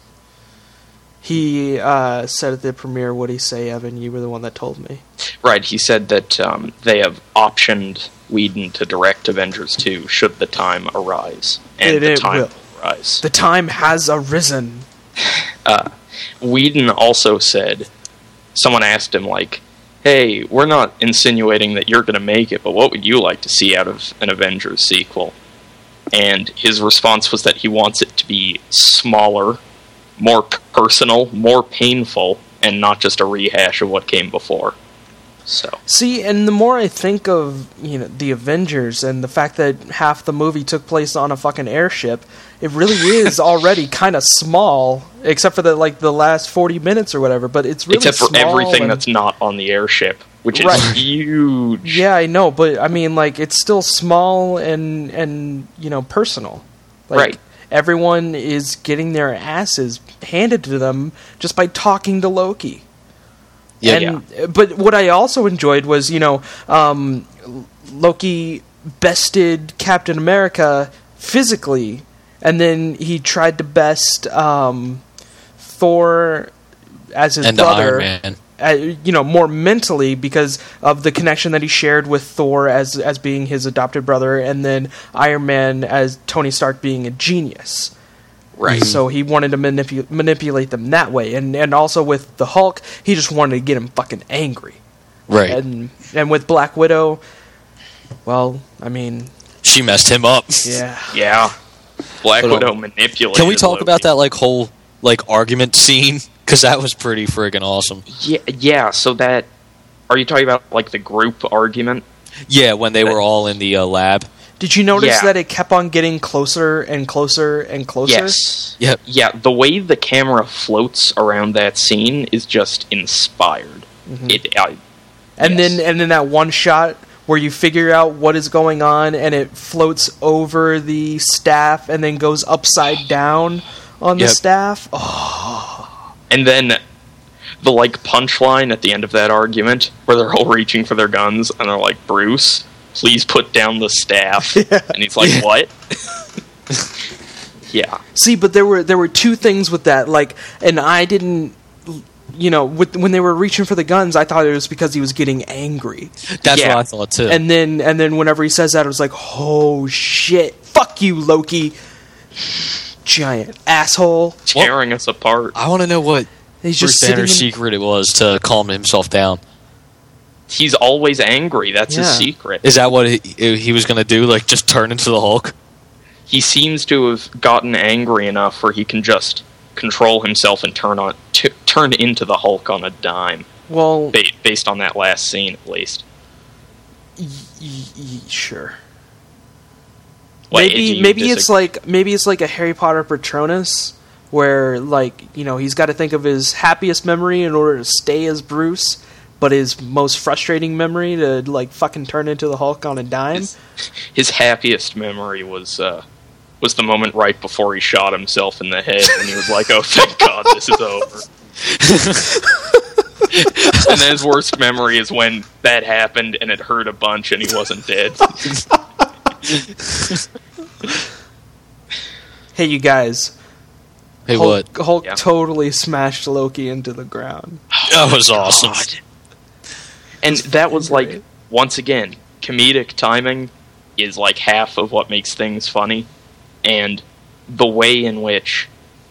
he uh, said at the premiere, what'd he say, Evan? You were the one that told me. Right, he said that um, they have optioned Whedon to direct Avengers two should the time arise. And It- the it time will. will arise. The time has arisen. Uh, Whedon also said, someone asked him, like, hey, we're not insinuating that you're going to make it, but what would you like to see out of an Avengers sequel? And his response was that he wants it to be smaller, more personal, more painful, and not just a rehash of what came before. So See, and the more I think of, you know, the Avengers and the fact that half the movie took place on a fucking airship, it really is already kind of small, except for the like the last forty minutes or whatever. But it's really except for small everything and- that's not on the airship, which Right. is huge. Yeah, I know, but I mean, like, it's still small and and you know personal. Like, Right. Everyone is getting their asses handed to them just by talking to Loki. Yeah, and, But what I also enjoyed was, you know, um, Loki bested Captain America physically, and then he tried to best um, Thor as his and the brother. Iron Man. Uh, you know, more mentally because of the connection that he shared with Thor as as being his adopted brother, and then Iron Man as Tony Stark being a genius. Right. So he wanted to manipu- manipulate them that way, and and also with the Hulk, he just wanted to get him fucking angry. Right. And and with Black Widow, well, I mean, She messed him up. yeah, Yeah. Black But, um, Widow manipulated Can we talk Loki. about that like whole like argument scene? Because that was pretty friggin' awesome. Yeah, yeah, so that... Are you talking about, like, the group argument? Yeah, when they were all in the uh, lab. Did you notice Yeah. that it kept on getting closer and closer and closer? Yes. Yep. Yeah, the way the camera floats around that scene is just inspired. It, I, And yes. then and then that one shot where you figure out what is going on and it floats over the staff and then goes upside down on the Yep. staff. Oh, And then the, like, punchline at the end of that argument, where they're all reaching for their guns, and they're like, Bruce, please put down the staff. And he's like, what? Yeah. see, but there were there were two things with that. Like, and I didn't, you know, with, when they were reaching for the guns, I thought it was because he was getting angry. That's Yeah. what I thought too. And then and then whenever he says that, I was like, oh shit, fuck you, Loki, giant asshole. Tearing us apart. I want to know what He's Bruce just sitting Banner's in, secret it was to calm himself down. He's always angry. That's his Yeah. secret. Is that what he, he was going to do? Like just turn into the Hulk? He seems to have gotten angry enough where he can just control himself and turn on t- turn into the Hulk on a dime. well, Ba- based on that last scene, at least. y- y- sure. Wait, do maybe you maybe it's disagree? like maybe it's like a Harry Potter Patronus where, like, you know, he's got to think of his happiest memory in order to stay as Bruce, but his most frustrating memory to, like, fucking turn into the Hulk on a dime. His, his happiest memory was uh, was the moment right before he shot himself in the head, and he was like, "Oh, thank God, this is over." And then his worst memory is when that happened and it hurt a bunch and he wasn't dead. Hey, you guys. Hey, Hulk, what? Hulk Yeah. totally smashed Loki into the ground. That was awesome. God. And that was like, once again, comedic timing is like half of what makes things funny, and the way in which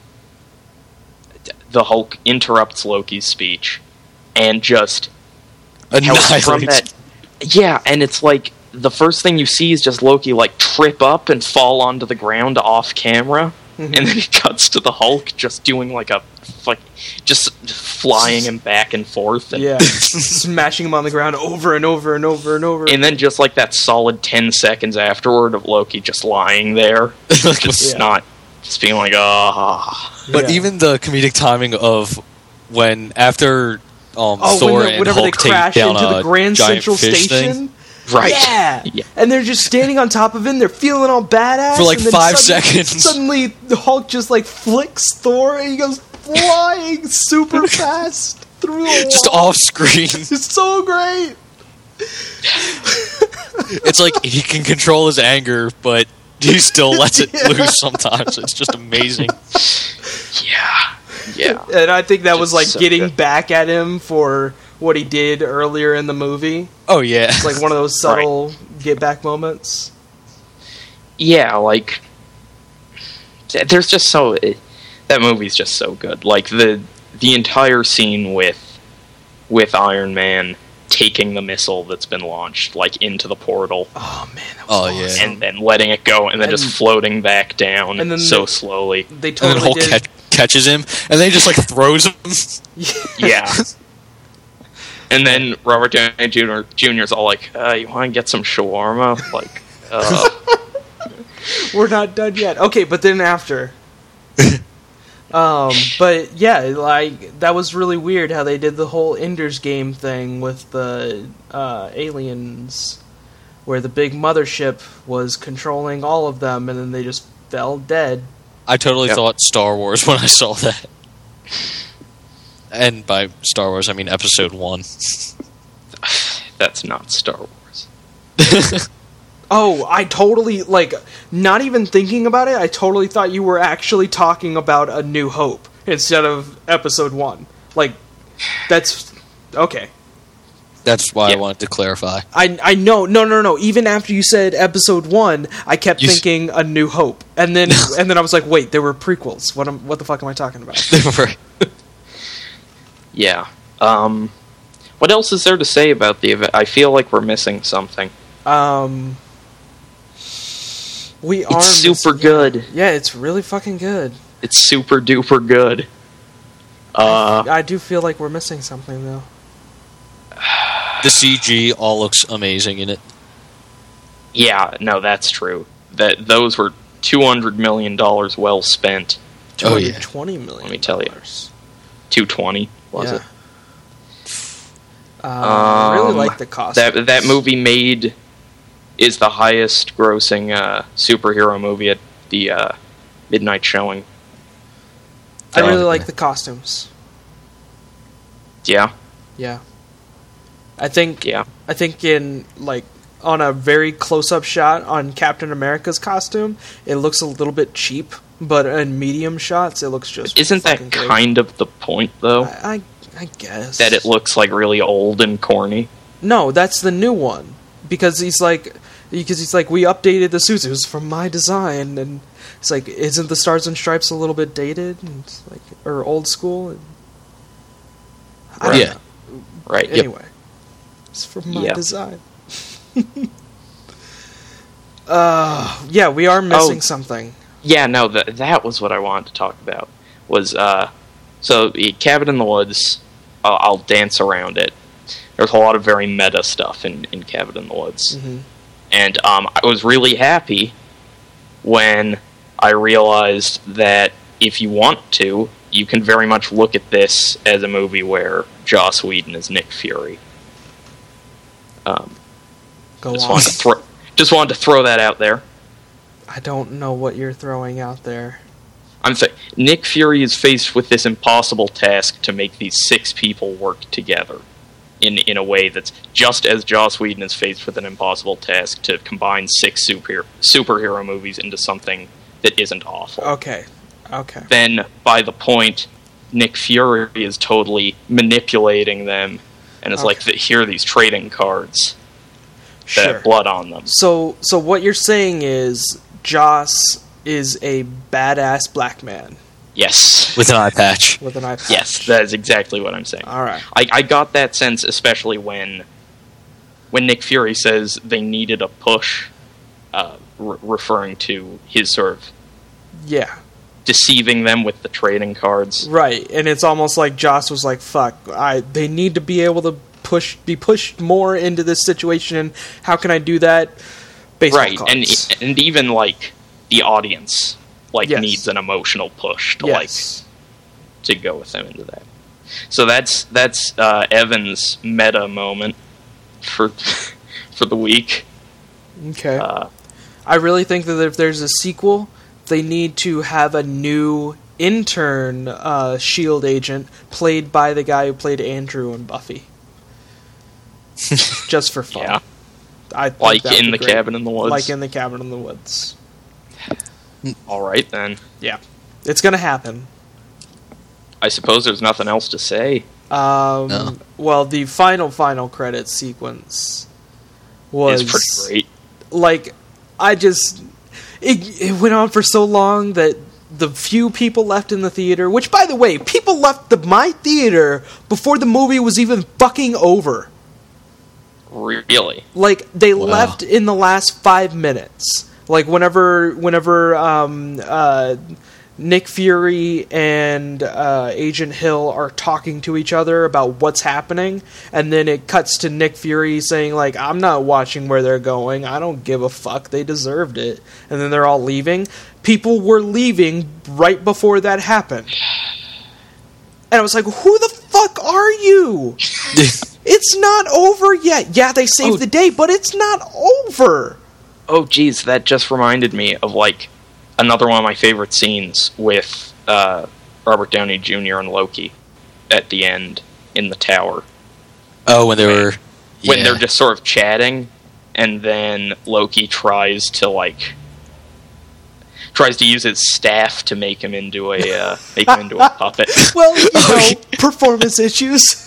the Hulk interrupts Loki's speech and just helps from Annihilates. that. Yeah, and it's like the first thing you see is just Loki like trip up and fall onto the ground off camera, and then he cuts to the Hulk just doing like a like just flying him back and forth, and, Yeah. Smashing him on the ground over and over and over and over. and then just like that solid ten seconds afterward of Loki just lying there, just Yeah. not just being like ah. But Yeah. even the comedic timing of when after um, Oh, Thor when the, and whenever Hulk they take crash down into a the Grand giant Central fish Station. thing Right. Yeah. Yeah. And they're just standing on top of it and they're feeling all badass. For, like, and then five sudden- seconds. Suddenly, the Hulk just, like, flicks Thor and he goes flying super fast through the just wall. off screen. It's so great. It's like he can control his anger, but he still lets it Yeah. loose sometimes. It's just amazing. Yeah. Yeah. And I think that was like Just so getting good. back at him for what he did earlier in the movie. Oh yeah, It's like one of those subtle get back moments. Yeah, like th- there's just so it, that movie's just so good. Like the the entire scene with with Iron Man taking the missile that's been launched like into the portal Oh man, that was Oh, yeah. awesome. and then letting it go and then And- just floating back down and then so the- slowly. They and then totally Hulk did. catch, catches him, and then he just like throws him. Yeah. And then Robert Downey Junior Junior's all like, uh, "You want to get some shawarma?" Like, uh, We're not done yet. Okay, but then after. um, but yeah, like that was really weird how they did the whole Ender's Game thing with the uh, aliens, where the big mothership was controlling all of them, and then they just fell dead. I totally Yep. thought Star Wars when I saw that. And by Star Wars, I mean Episode One. that's not Star Wars. Oh, I totally, like, not even thinking about it, I totally thought you were actually talking about A New Hope instead of Episode one. Like, that's... Okay. That's why Yeah. I wanted to clarify. I I know, no, no, no. Even after you said Episode one, I kept You s- thinking A New Hope. And then and then I was like, wait, there were prequels. What am, what the fuck am I talking about? Right. Yeah. Um, what else is there to say about the event? I feel like we're missing something. Um... We are... It's super miss- good. Yeah, it's really fucking good. It's super duper good. Uh, I do feel like we're missing something, though. The C G all looks amazing in it. yeah, no, that's true. That those were two hundred million dollars well spent. Oh yeah. twenty million. Let me tell you. two twenty was Yeah. it? Uh, I really Um, like the costume. That that movie made is the highest grossing uh, superhero movie at the uh, midnight showing. I really Oh, like yeah. the costumes. Yeah, Yeah. I think yeah. I think in like on a very close up shot on Captain America's costume, it looks a little bit cheap, but in medium shots it looks just Isn't that fucking great. kind of the point, though? I, I I guess that it looks like really old and corny. No, that's the new one because he's like because he's like we updated the suits. It was from my design, and it's like isn't the Stars and Stripes a little bit dated and it's like or old school? And, I don't Yeah. know. Right. Anyway, it's from my Yep. design. uh, yeah, we are missing Oh. something. Yeah, no, that that was what I wanted to talk about. Was uh, so the Cabin in the Woods. Uh, I'll dance around it. There's a lot of very meta stuff in, in Cabin in the Woods, Mhm. and um, I was really happy when I realized that if you want to, you can very much look at this as a movie where Joss Whedon is Nick Fury. Um, Go just on. wanted to throw, just wanted to throw that out there. I don't know what you're throwing out there. I'm saying Nick Fury is faced with this impossible task to make these six people work together in in a way that's just as Joss Whedon is faced with an impossible task to combine six super superhero movies into something that isn't awful. Okay. Okay. Then by the point, Nick Fury is totally manipulating them, and it's Okay. like, here are these trading cards that Sure. have blood on them. So, so what you're saying is Joss is a badass black man Yes. With an eye patch. with an eye patch. Yes, that is exactly what I'm saying. All right. I, I got that sense, especially when when Nick Fury says they needed a push, uh, re- referring to his sort of Yeah. deceiving them with the trading cards. Right, and it's almost like Joss was like, "Fuck, I they need to be able to push, be pushed more into this situation. How can I do that?" Baseball Right, and cards. and even like the audience like Yes. needs an emotional push to yes, like to go with them into that. So that's that's uh, Evan's meta moment for for the week. okay. Uh, I really think that if there's a sequel, they need to have a new intern uh, Shield agent played by the guy who played Andrew in Buffy, just for fun. Yeah. I think like that would in be the great. cabin in the woods. Like in the cabin in the woods. All right then. Yeah, it's gonna happen. I suppose there's nothing else to say. Um, No. Well, the final final credit sequence was It's pretty great. like I just it, it went on for so long that the few people left in the theater, which by the way, people left the my theater before the movie was even fucking over. Really? Like they Wow. left in the last five minutes. Like whenever whenever um, uh, Nick Fury and uh, Agent Hill are talking to each other about what's happening, and then it cuts to Nick Fury saying, like, I'm not watching where they're going, I don't give a fuck, they deserved it. And then they're all leaving. People were leaving right before that happened. And I was like, who the fuck are you? It's not over yet. Yeah, they saved Oh. the day, but it's not over. Oh, geez, that just reminded me of, like, another one of my favorite scenes with uh, Robert Downey Junior and Loki at the end in the tower. Oh, when they were... When yeah. they're just sort of chatting, and then Loki tries to, like... tries to use his staff to make him into a uh, make him into a puppet. Well, you know, performance issues.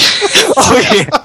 Oh,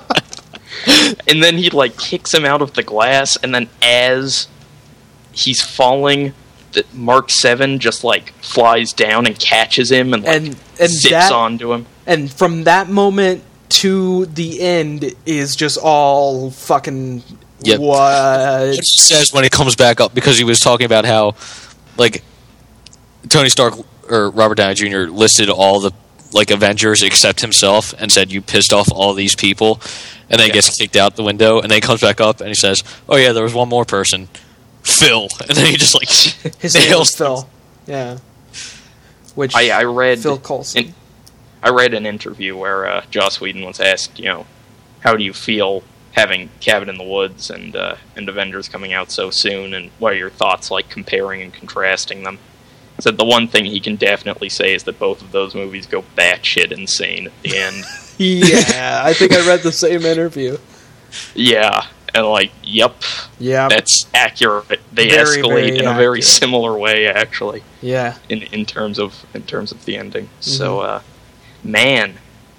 yeah. And then he, like, kicks him out of the glass, and then as he's falling, the Mark seven just, like, flies down and catches him and, like, And and zips that onto him. and from that moment to the end is just all fucking Yep. what? He says when it comes back up, because he was talking about how, like, Tony Stark or Robert Downey Junior listed all the, like, Avengers except himself and said, you pissed off all these people, and then he gets kicked out the window, and then he comes back up and he says, oh yeah, there was one more person, Phil, and then he just, like, His name nails was Phil. Yeah. Which I, I read Phil Coulson. in- I read an interview where uh, Joss Whedon was asked, you know, how do you feel having Cabin in the Woods and uh, and Avengers coming out so soon, and what are your thoughts, like, comparing and contrasting them? He said the one thing he can definitely say is that both of those movies go batshit insane at the end. Yeah, I think I read the same interview. Yeah, and, like, yep, Yeah. that's accurate. They Very, escalate very in a very accurate. similar way, actually, Yeah. in in terms of in terms of the ending. Mm-hmm. So, uh, man,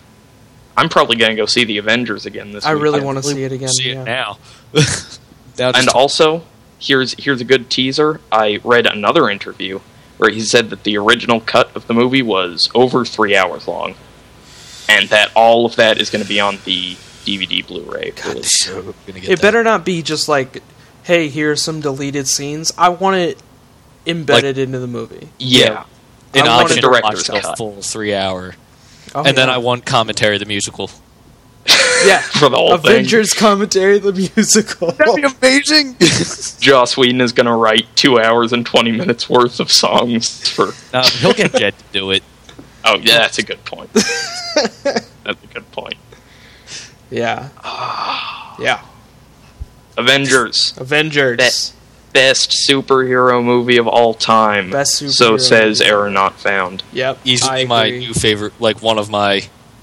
I'm probably gonna go see the Avengers again this I week. really want to see it again. see yeah. it now. Now And just- also, here's here's a good teaser. I read another interview where he said that the original cut of the movie was over three hours long, and that all of that is going to be on the D V D Blu-ray. release. so gonna get It that. better not be just like, hey, here's some deleted scenes. I want it embedded into the movie. Yeah, an I want a option to watch director's the cut. full three hour, Oh, and then yeah. I want commentary of the musical. yeah for the whole Avengers commentary, the musical. amazing. Joss Whedon is going to write two hours and twenty minutes worth of songs for. No, he'll get Jed to do it. Oh, yeah, that's a good point. That's a good point. Yeah. Yeah. Avengers, Avengers. That- best superhero movie of all time. Best So superhero says movie. Error Not Found. Yep. Easily I my agree. new favorite, like one of my,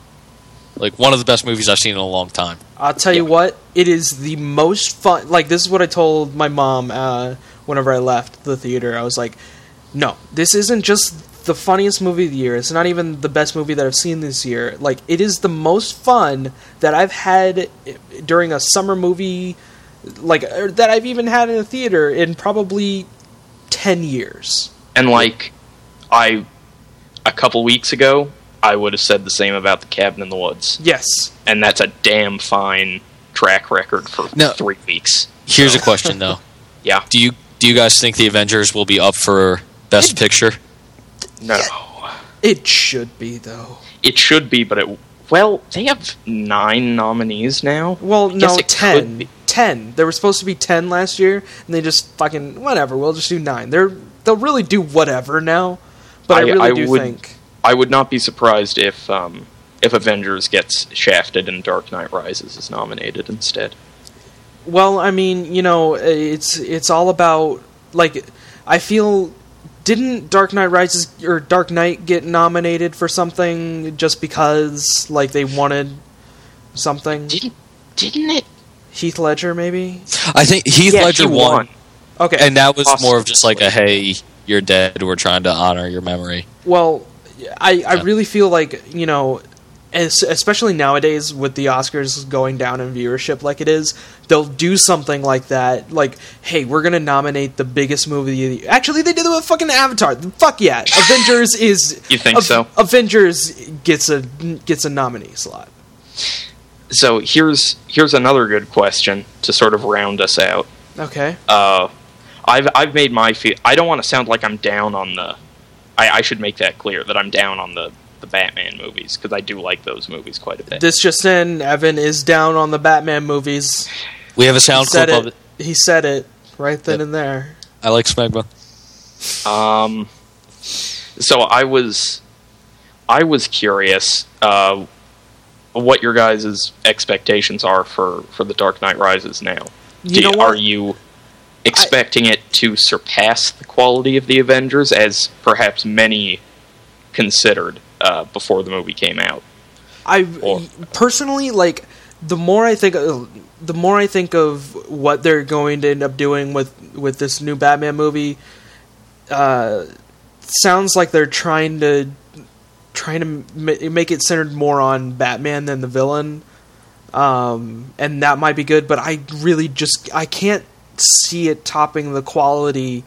like one of the best movies I've seen in a long time. I'll tell you what, it is the most fun. Like, this is what I told my mom uh, whenever I left the theater. I was like, no, this isn't just the funniest movie of the year. It's not even the best movie that I've seen this year. Like, it is the most fun that I've had during a summer movie, like, or that I've even had in a theater in probably ten years. And, like, I, a couple weeks ago, I would have said the same about The Cabin in the Woods. Yes. And that's a damn fine track record for No. three weeks. Here's a question though: Yeah. Do you do you guys think the Avengers will be up for Best Picture? No. It should be, though. It should be, but it... Well, they have nine nominees now. Well, I guess no, it could ten. be. Ten. There were supposed to be ten last year, and they just fucking whatever. We'll just do nine. They're they'll really do whatever now. But I, I- really I do would- think. I would not be surprised if um, if Avengers gets shafted and Dark Knight Rises is nominated instead. Well, I mean, you know, it's it's all about, like, I feel. Didn't Dark Knight Rises or Dark Knight get nominated for something just because, like, they wanted something? Didn't didn't it? Heath Ledger, maybe. I think Heath Yeah, Ledger he won, won. Okay. and that was more of just like Possibly. a hey, you're dead. We're trying to honor your memory. Well, I, I really feel like, you know, as, especially nowadays with the Oscars going down in viewership like it is, they'll do something like that. Like, hey, we're going to nominate the biggest movie of the year. Actually, they did it with fucking Avatar. Fuck yeah. Avengers is... You think Av- so? Avengers gets a gets a nominee slot. So here's here's another good question to sort of round us out. Okay. Uh, I've I've made my feel. I don't want to sound like I'm down on the. I, I should make that clear that I'm down on the, the Batman movies because I do like those movies quite a bit. This just in, Evan is down on the Batman movies. We have a sound He said clip of it. it. He said it right then Yep. and there. I like Smegma. Um, so I was, I was curious uh, what your guys' expectations are for, for The Dark Knight Rises now. You Do know you- what? Are you expecting it to surpass the quality of the Avengers, as perhaps many considered uh, before the movie came out? I Or- personally like the more I think of, the more I think of what they're going to end up doing with with this new Batman movie. Uh, sounds like they're trying to trying to ma- make it centered more on Batman than the villain, um, and that might be good. But I really just I can't see it topping the quality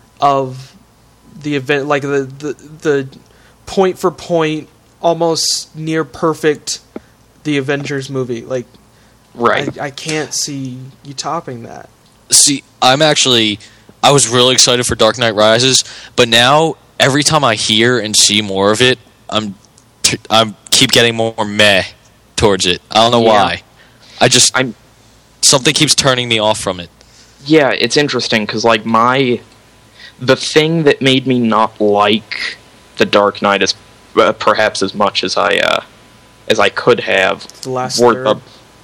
of the event, like the the, the point for point, almost near perfect the Avengers movie. Like, Right. I, I can't see you topping that. See, I'm actually... I was really excited for Dark Knight Rises, but now, every time I hear and see more of it, I'm t- I'm keep getting more meh towards it. I don't know Yeah. why. I just... I'm something keeps turning me off from it. Yeah, it's interesting because like my the thing that made me not like The Dark Knight as uh, perhaps as much as I uh, as I could have The last were third. the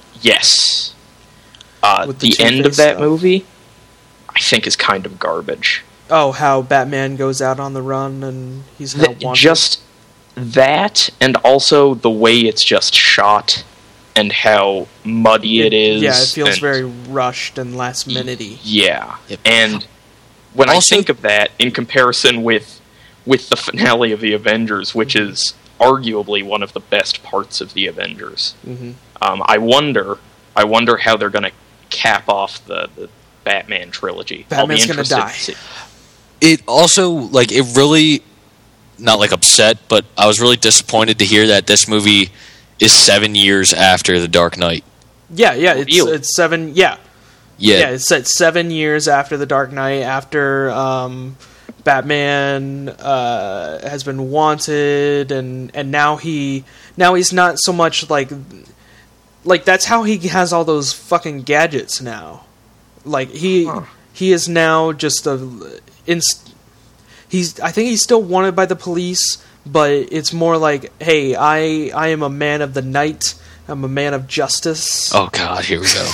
yes uh, With the the, end of Two-Face that stuff. movie I think is kind of garbage. Oh, how Batman goes out on the run and he's Th- not wanted. just that, and also the way it's just shot and how muddy it is. Yeah, it feels and- very rushed and last minute-y. Yeah, Yep. and when Also- I think of that in comparison with with the finale of the Avengers, which is arguably one of the best parts of the Avengers, Mm-hmm. um, I wonder, I wonder how they're going to cap off the, the Batman trilogy. I'll be Batman's gonna interested die. to see. It also, like, it really... Not, like, upset, but I was really disappointed to hear that this movie is seven years after The Dark Knight. Yeah, yeah, it's Really? it's seven. Yeah, Yeah. yeah, it's set seven years after the Dark Knight, after um, Batman uh, has been wanted, and and now he now he's not so much like like that's how he has all those fucking gadgets now. Like he Huh. he is now just a inst- he's I think he's still wanted by the police, but it's more like, hey, I I am a man of the night. I'm a man of justice. Oh, God, here we go.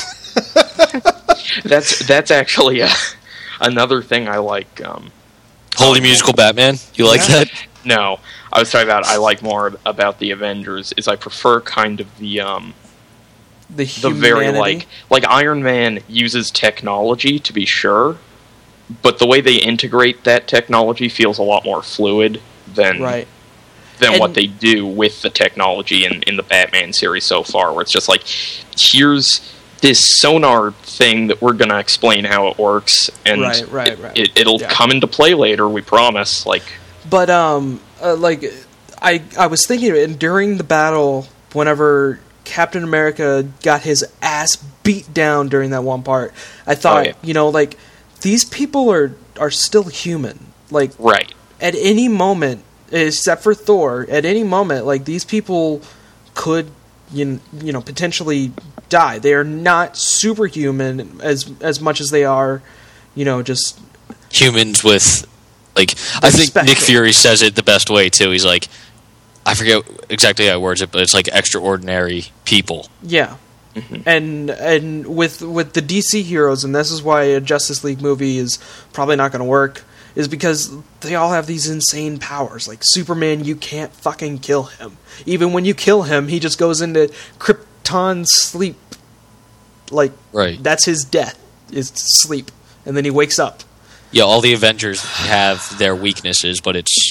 That's that's actually uh, another thing I like. Um, Holy Musical Batman? You like Yeah. that? no, I was talking about I like more about the Avengers. Is I prefer kind of the um, The the very humanity. like like Iron Man uses technology to be sure, but the way they integrate that technology feels a lot more fluid than right. than And- what they do with the technology in, in the Batman series so far, where it's just like, here's this sonar thing that we're going to explain how it works, and Right, right, it, right. It, it'll Yeah. come into play later, we promise. Like, But um, uh, like I I was thinking, and during the battle, whenever Captain America got his ass beat down during that one part, I thought, Oh, yeah. you know, like these people are are still human. Like right. at any moment, except for Thor, at any moment, like these people could, you you know, potentially die. They are not superhuman as as much as they are, you know, just Humans with, like, I think spectrum. Nick Fury says it the best way, too. He's like, I forget exactly how he words it, but it's like extraordinary people. yeah. And and with with the D C heroes, and this is why a Justice League movie is probably not going to work, is because they all have these insane powers. Like Superman, you can't fucking kill him. Even when you kill him, he just goes into Krypton sleep. Like, Right. that's his death, is to sleep. And then he wakes up. Yeah, all the Avengers have their weaknesses, but it's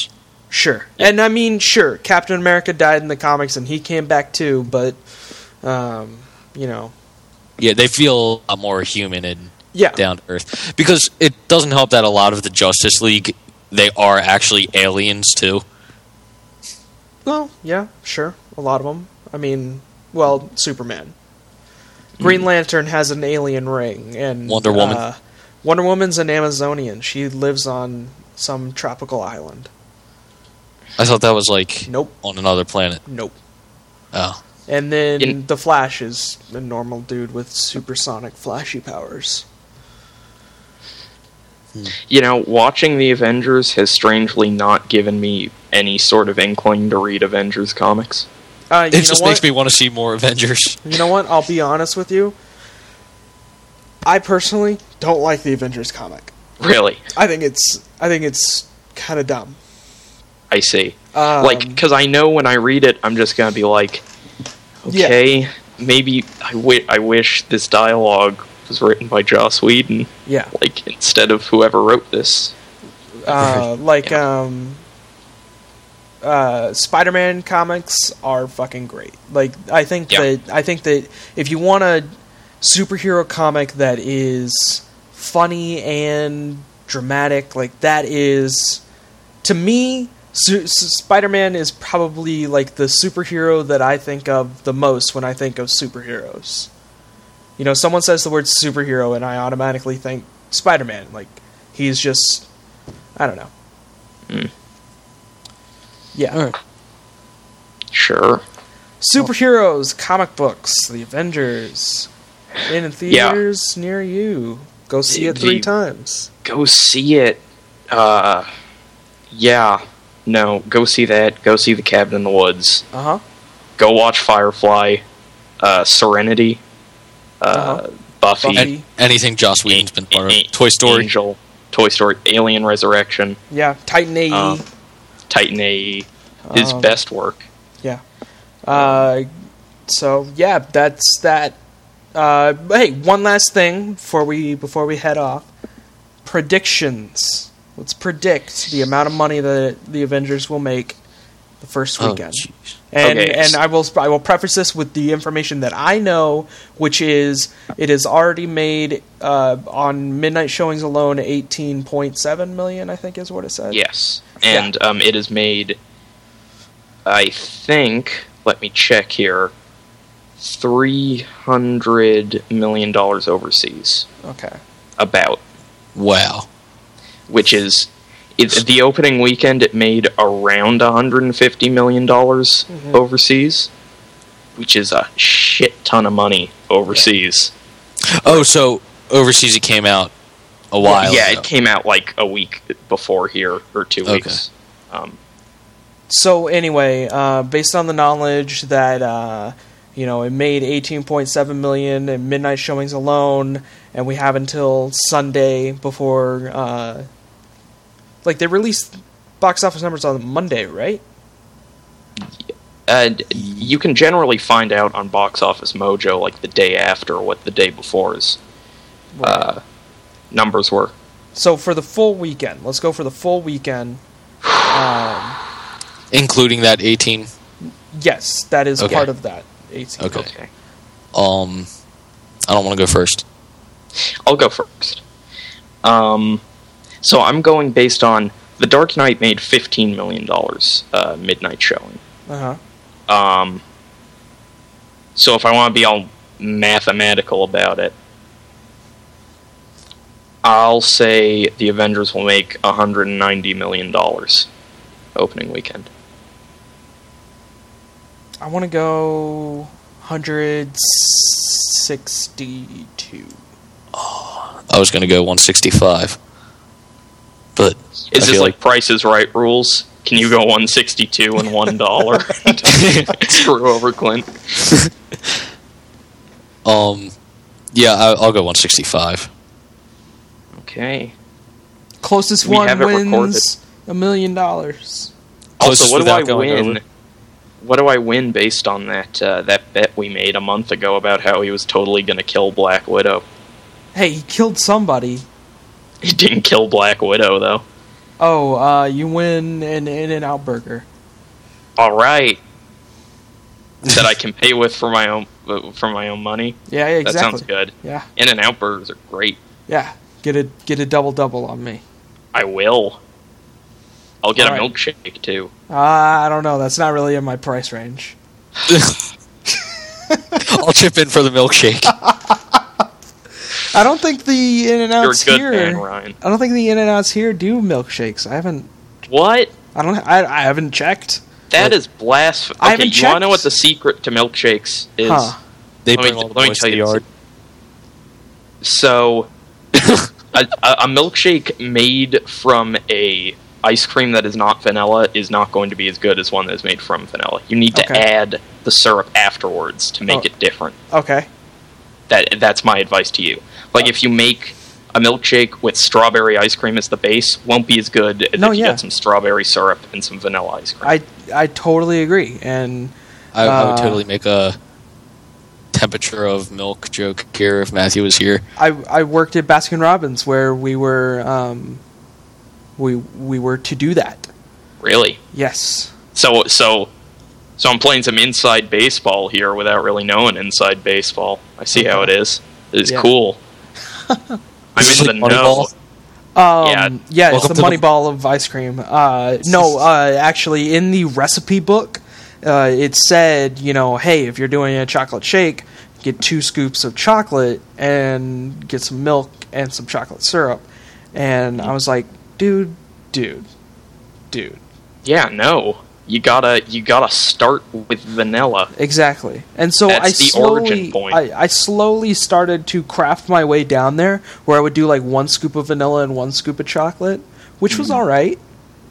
Sure. And I mean, sure, Captain America died in the comics and he came back too, but, um, you know. Yeah, they feel a lot more human and yeah. down to earth. Because it doesn't help that a lot of the Justice League, they are actually aliens too. Well, yeah, sure. A lot of them. I mean, well, Superman. Green Lantern has an alien ring. And Wonder Woman. Uh, Wonder Woman's an Amazonian. She lives on some tropical island. I thought that was like nope. on another planet. Nope. Oh. And then In- the Flash is a normal dude with supersonic flashy powers. You know, watching the Avengers has strangely not given me any sort of inkling to read Avengers comics. Uh, It you just know makes what? me want to see more Avengers. You know what? I'll be honest with you. I personally don't like the Avengers comic. Really? I think it's I think it's kind of dumb. I see. Um, like, because I know when I read it, I'm just going to be like, okay, yeah. maybe I, wi- I wish this dialogue was written by Joss Whedon. Yeah. Like, instead of whoever wrote this. Uh, like, yeah. um... Uh, Spider-Man comics are fucking great. Like, I think yeah. that I think that if you want a superhero comic that is funny and dramatic, like that is, to me, Su- Spider-Man is probably like the superhero that I think of the most when I think of superheroes. You know, someone says the word superhero and I automatically think Spider-Man. Like, he's just, I don't know. Mm. Yeah. All right. Sure. Superheroes, comic books, the Avengers, in theaters yeah. near you. Go see it three the, times. Go see it. Uh, yeah. No, go see that. Go see The Cabin in the Woods. Uh-huh. Go watch Firefly, uh, Serenity, uh, uh-huh. Buffy. Buffy. Anything Joss Whedon's been part of. A- Toy Story. Angel, Toy Story, Alien Resurrection. Yeah, Titan A E. Uh, Titan A E. His um, best work. Yeah. Uh, so, yeah, that's that. Uh, hey, one last thing before we before we head off. Predictions. Let's predict the amount of money that the Avengers will make the first weekend. Oh, and okay. and I will I will preface this with the information that I know, which is it has already made uh, on midnight showings alone eighteen point seven million. I think is what it said. Yes, and yeah. um, it has made. I think. Let me check here. Three hundred million dollars overseas. Okay. About. Wow. Which is, it, the opening weekend it made around one hundred fifty million dollars mm-hmm. overseas, which is a shit ton of money overseas. Oh, so overseas it came out a while Yeah, ago. it came out like a week before here, or two Okay. weeks. Um, so anyway, uh, based on the knowledge that uh, you know it made eighteen point seven million in midnight showings alone, and we have until Sunday before. Uh, like they released box office numbers on Monday, right? and you can generally find out on Box Office Mojo like the day after what the day before's Right. uh, numbers were. So for the full weekend, let's go for the full weekend. Um, Including that eighteen. yes, that is Okay. part of that eighteen. Okay. Okay. Um, I don't want to go first. I'll go first. Um, so I'm going based on The Dark Knight made fifteen million dollars uh, midnight showing. Uh huh. Um, so if I want to be all mathematical about it, I'll say the Avengers will make one hundred ninety million dollars opening weekend. I want to go one hundred sixty-two. I was going to go one sixty-five. But Is I this feel like Price is Right rules? Can you go one sixty-two and one dollar? Screw over Clint. Um, yeah, I, I'll go one sixty-five. Okay. Closest We one have it wins a million dollars. Closest Also, what do without I going win? over. What do I win based on that uh, that bet we made a month ago about how he was totally going to kill Black Widow? Hey, he killed somebody. He didn't kill Black Widow though. Oh, uh, you win an In-N-Out burger. All right. That I can pay with for my own uh, for my own money. Yeah, yeah, exactly. That sounds good. Yeah. In-N-Out burgers are great. Yeah. Get a get a double double on me. I will. I'll get All a right. milkshake too. Uh, I don't know. That's not really in my price range. I'll chip in for the milkshake. I don't think the In-N-Outs You're a good here. man, Ryan. I don't think the In-N-Outs here do milkshakes. I haven't. What? I don't. I, I haven't checked. That is blasphemy. I Okay, haven't you want to know checked. what the secret to milkshakes is? Huh. They Let me- bring all the let me boys tell to the you this. yard. So, a, a, a milkshake made from a ice cream that is not vanilla is not going to be as good as one that is made from vanilla. You need to Okay. add the syrup afterwards to make Oh. it different. Okay. That that's my advice to you. Like if you make a milkshake with strawberry ice cream as the base, won't be as good as No, if you yeah. get some strawberry syrup and some vanilla ice cream. I I totally agree. And I, I would Uh, totally make a temperature of milk joke here if Matthew was here. I I worked at Baskin Robbins where we were um we we were to do that. Really? Yes. So so so I'm playing some inside baseball here without really knowing inside baseball. I see how it is. It is Yeah. cool. I'm Is this in the like know. Moneyball? Um, Yeah. yeah, it's Welcome the to money the- ball of ice cream. Uh, no, uh, actually, in the recipe book, uh, it said, you know, hey, if you're doing a chocolate shake, get two scoops of chocolate and get some milk and some chocolate syrup. And I was like, dude, dude, dude. Yeah, no. You gotta you gotta start with vanilla. Exactly. And so That's I the slowly, origin point. I, I slowly started to craft my way down there, where I would do like one scoop of vanilla and one scoop of chocolate, which was all right.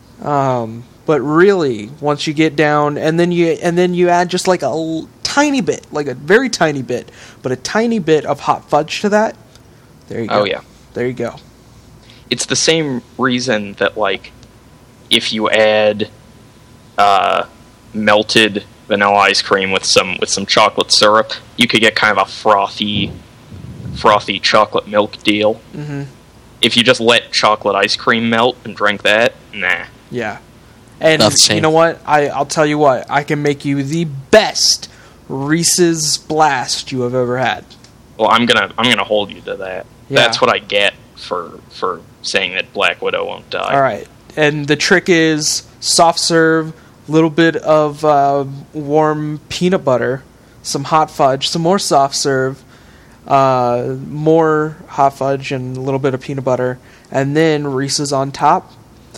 Um, but really, once you get down, and then you and then you add just like a l- tiny bit, like a very tiny bit, but a tiny bit of hot fudge to that. There you go. Oh yeah. There you go. It's the same reason that like if you add uh, melted vanilla ice cream with some with some chocolate syrup, you could get kind of a frothy frothy chocolate milk deal. Mm-hmm. If you just let chocolate ice cream melt and drink that, nah. Yeah. And Not the same. you know what? I, I'll tell you what. I can make you the best Reese's Blast you have ever had. Well, I'm gonna I'm gonna hold you to that. Yeah. That's what I get for for saying that Black Widow won't die. All right. And the trick is soft serve, little bit of uh, warm peanut butter, some hot fudge, some more soft serve, uh, more hot fudge, and a little bit of peanut butter, and then Reese's on top.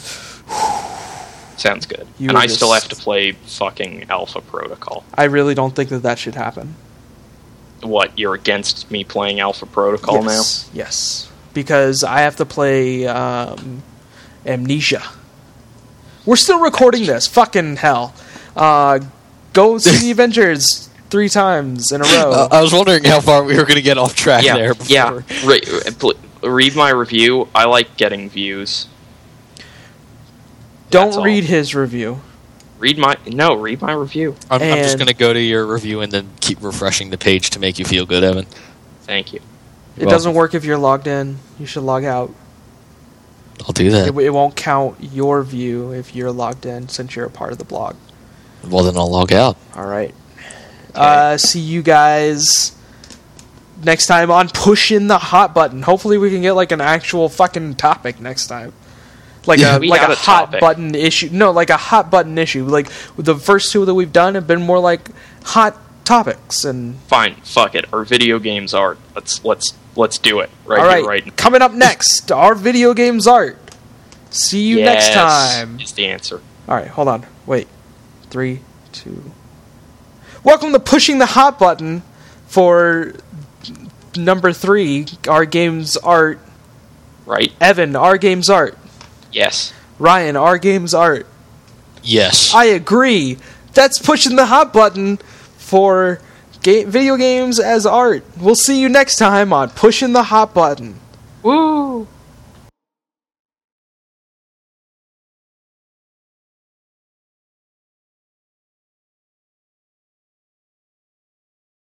Sounds good. You and were I still just- have to play fucking Alpha Protocol. I really don't think that that should happen. What, you're against me playing Alpha Protocol yes. Yes. Because I have to play um, Amnesia. We're still recording this. Fucking hell. Uh, go see the Avengers three times in a row. Uh, I was wondering how far we were going to get off track now? Yeah, there. Before. yeah. Re- pl- read my review. I like getting views. Don't that's all. read his review. Read my no. Read my review. I'm, I'm just And- going to go to your review and then keep refreshing the page to make you feel good, Evan. Thank you. It You're doesn't welcome. work if you're logged in. You should log out. I'll do that. It, it won't count your view if you're logged in since you're a part of the blog. Well, then I'll log out. All right. Uh, see you guys next time on Pushing the Hot Button. Hopefully we can get like an actual fucking topic next time. Like Yeah, a we like had a, a hot topic. button issue. No, like a hot button issue. Like the first two that we've done have been more like hot topics and Fine. Fuck it. Our video games art. Let's let's let's do it right all right, here, right. now. coming up next, our video games art. See you next Yes time. Is the answer. All right, hold on. Wait. Three, two. Welcome to Pushing the Hot Button for number three, our games art. Right. Evan, our games art. Yes. Ryan, our games art. Yes. I agree. That's Pushing the Hot Button for ga- video games as art. We'll see you next time on Pushing the Hot Button. Woo.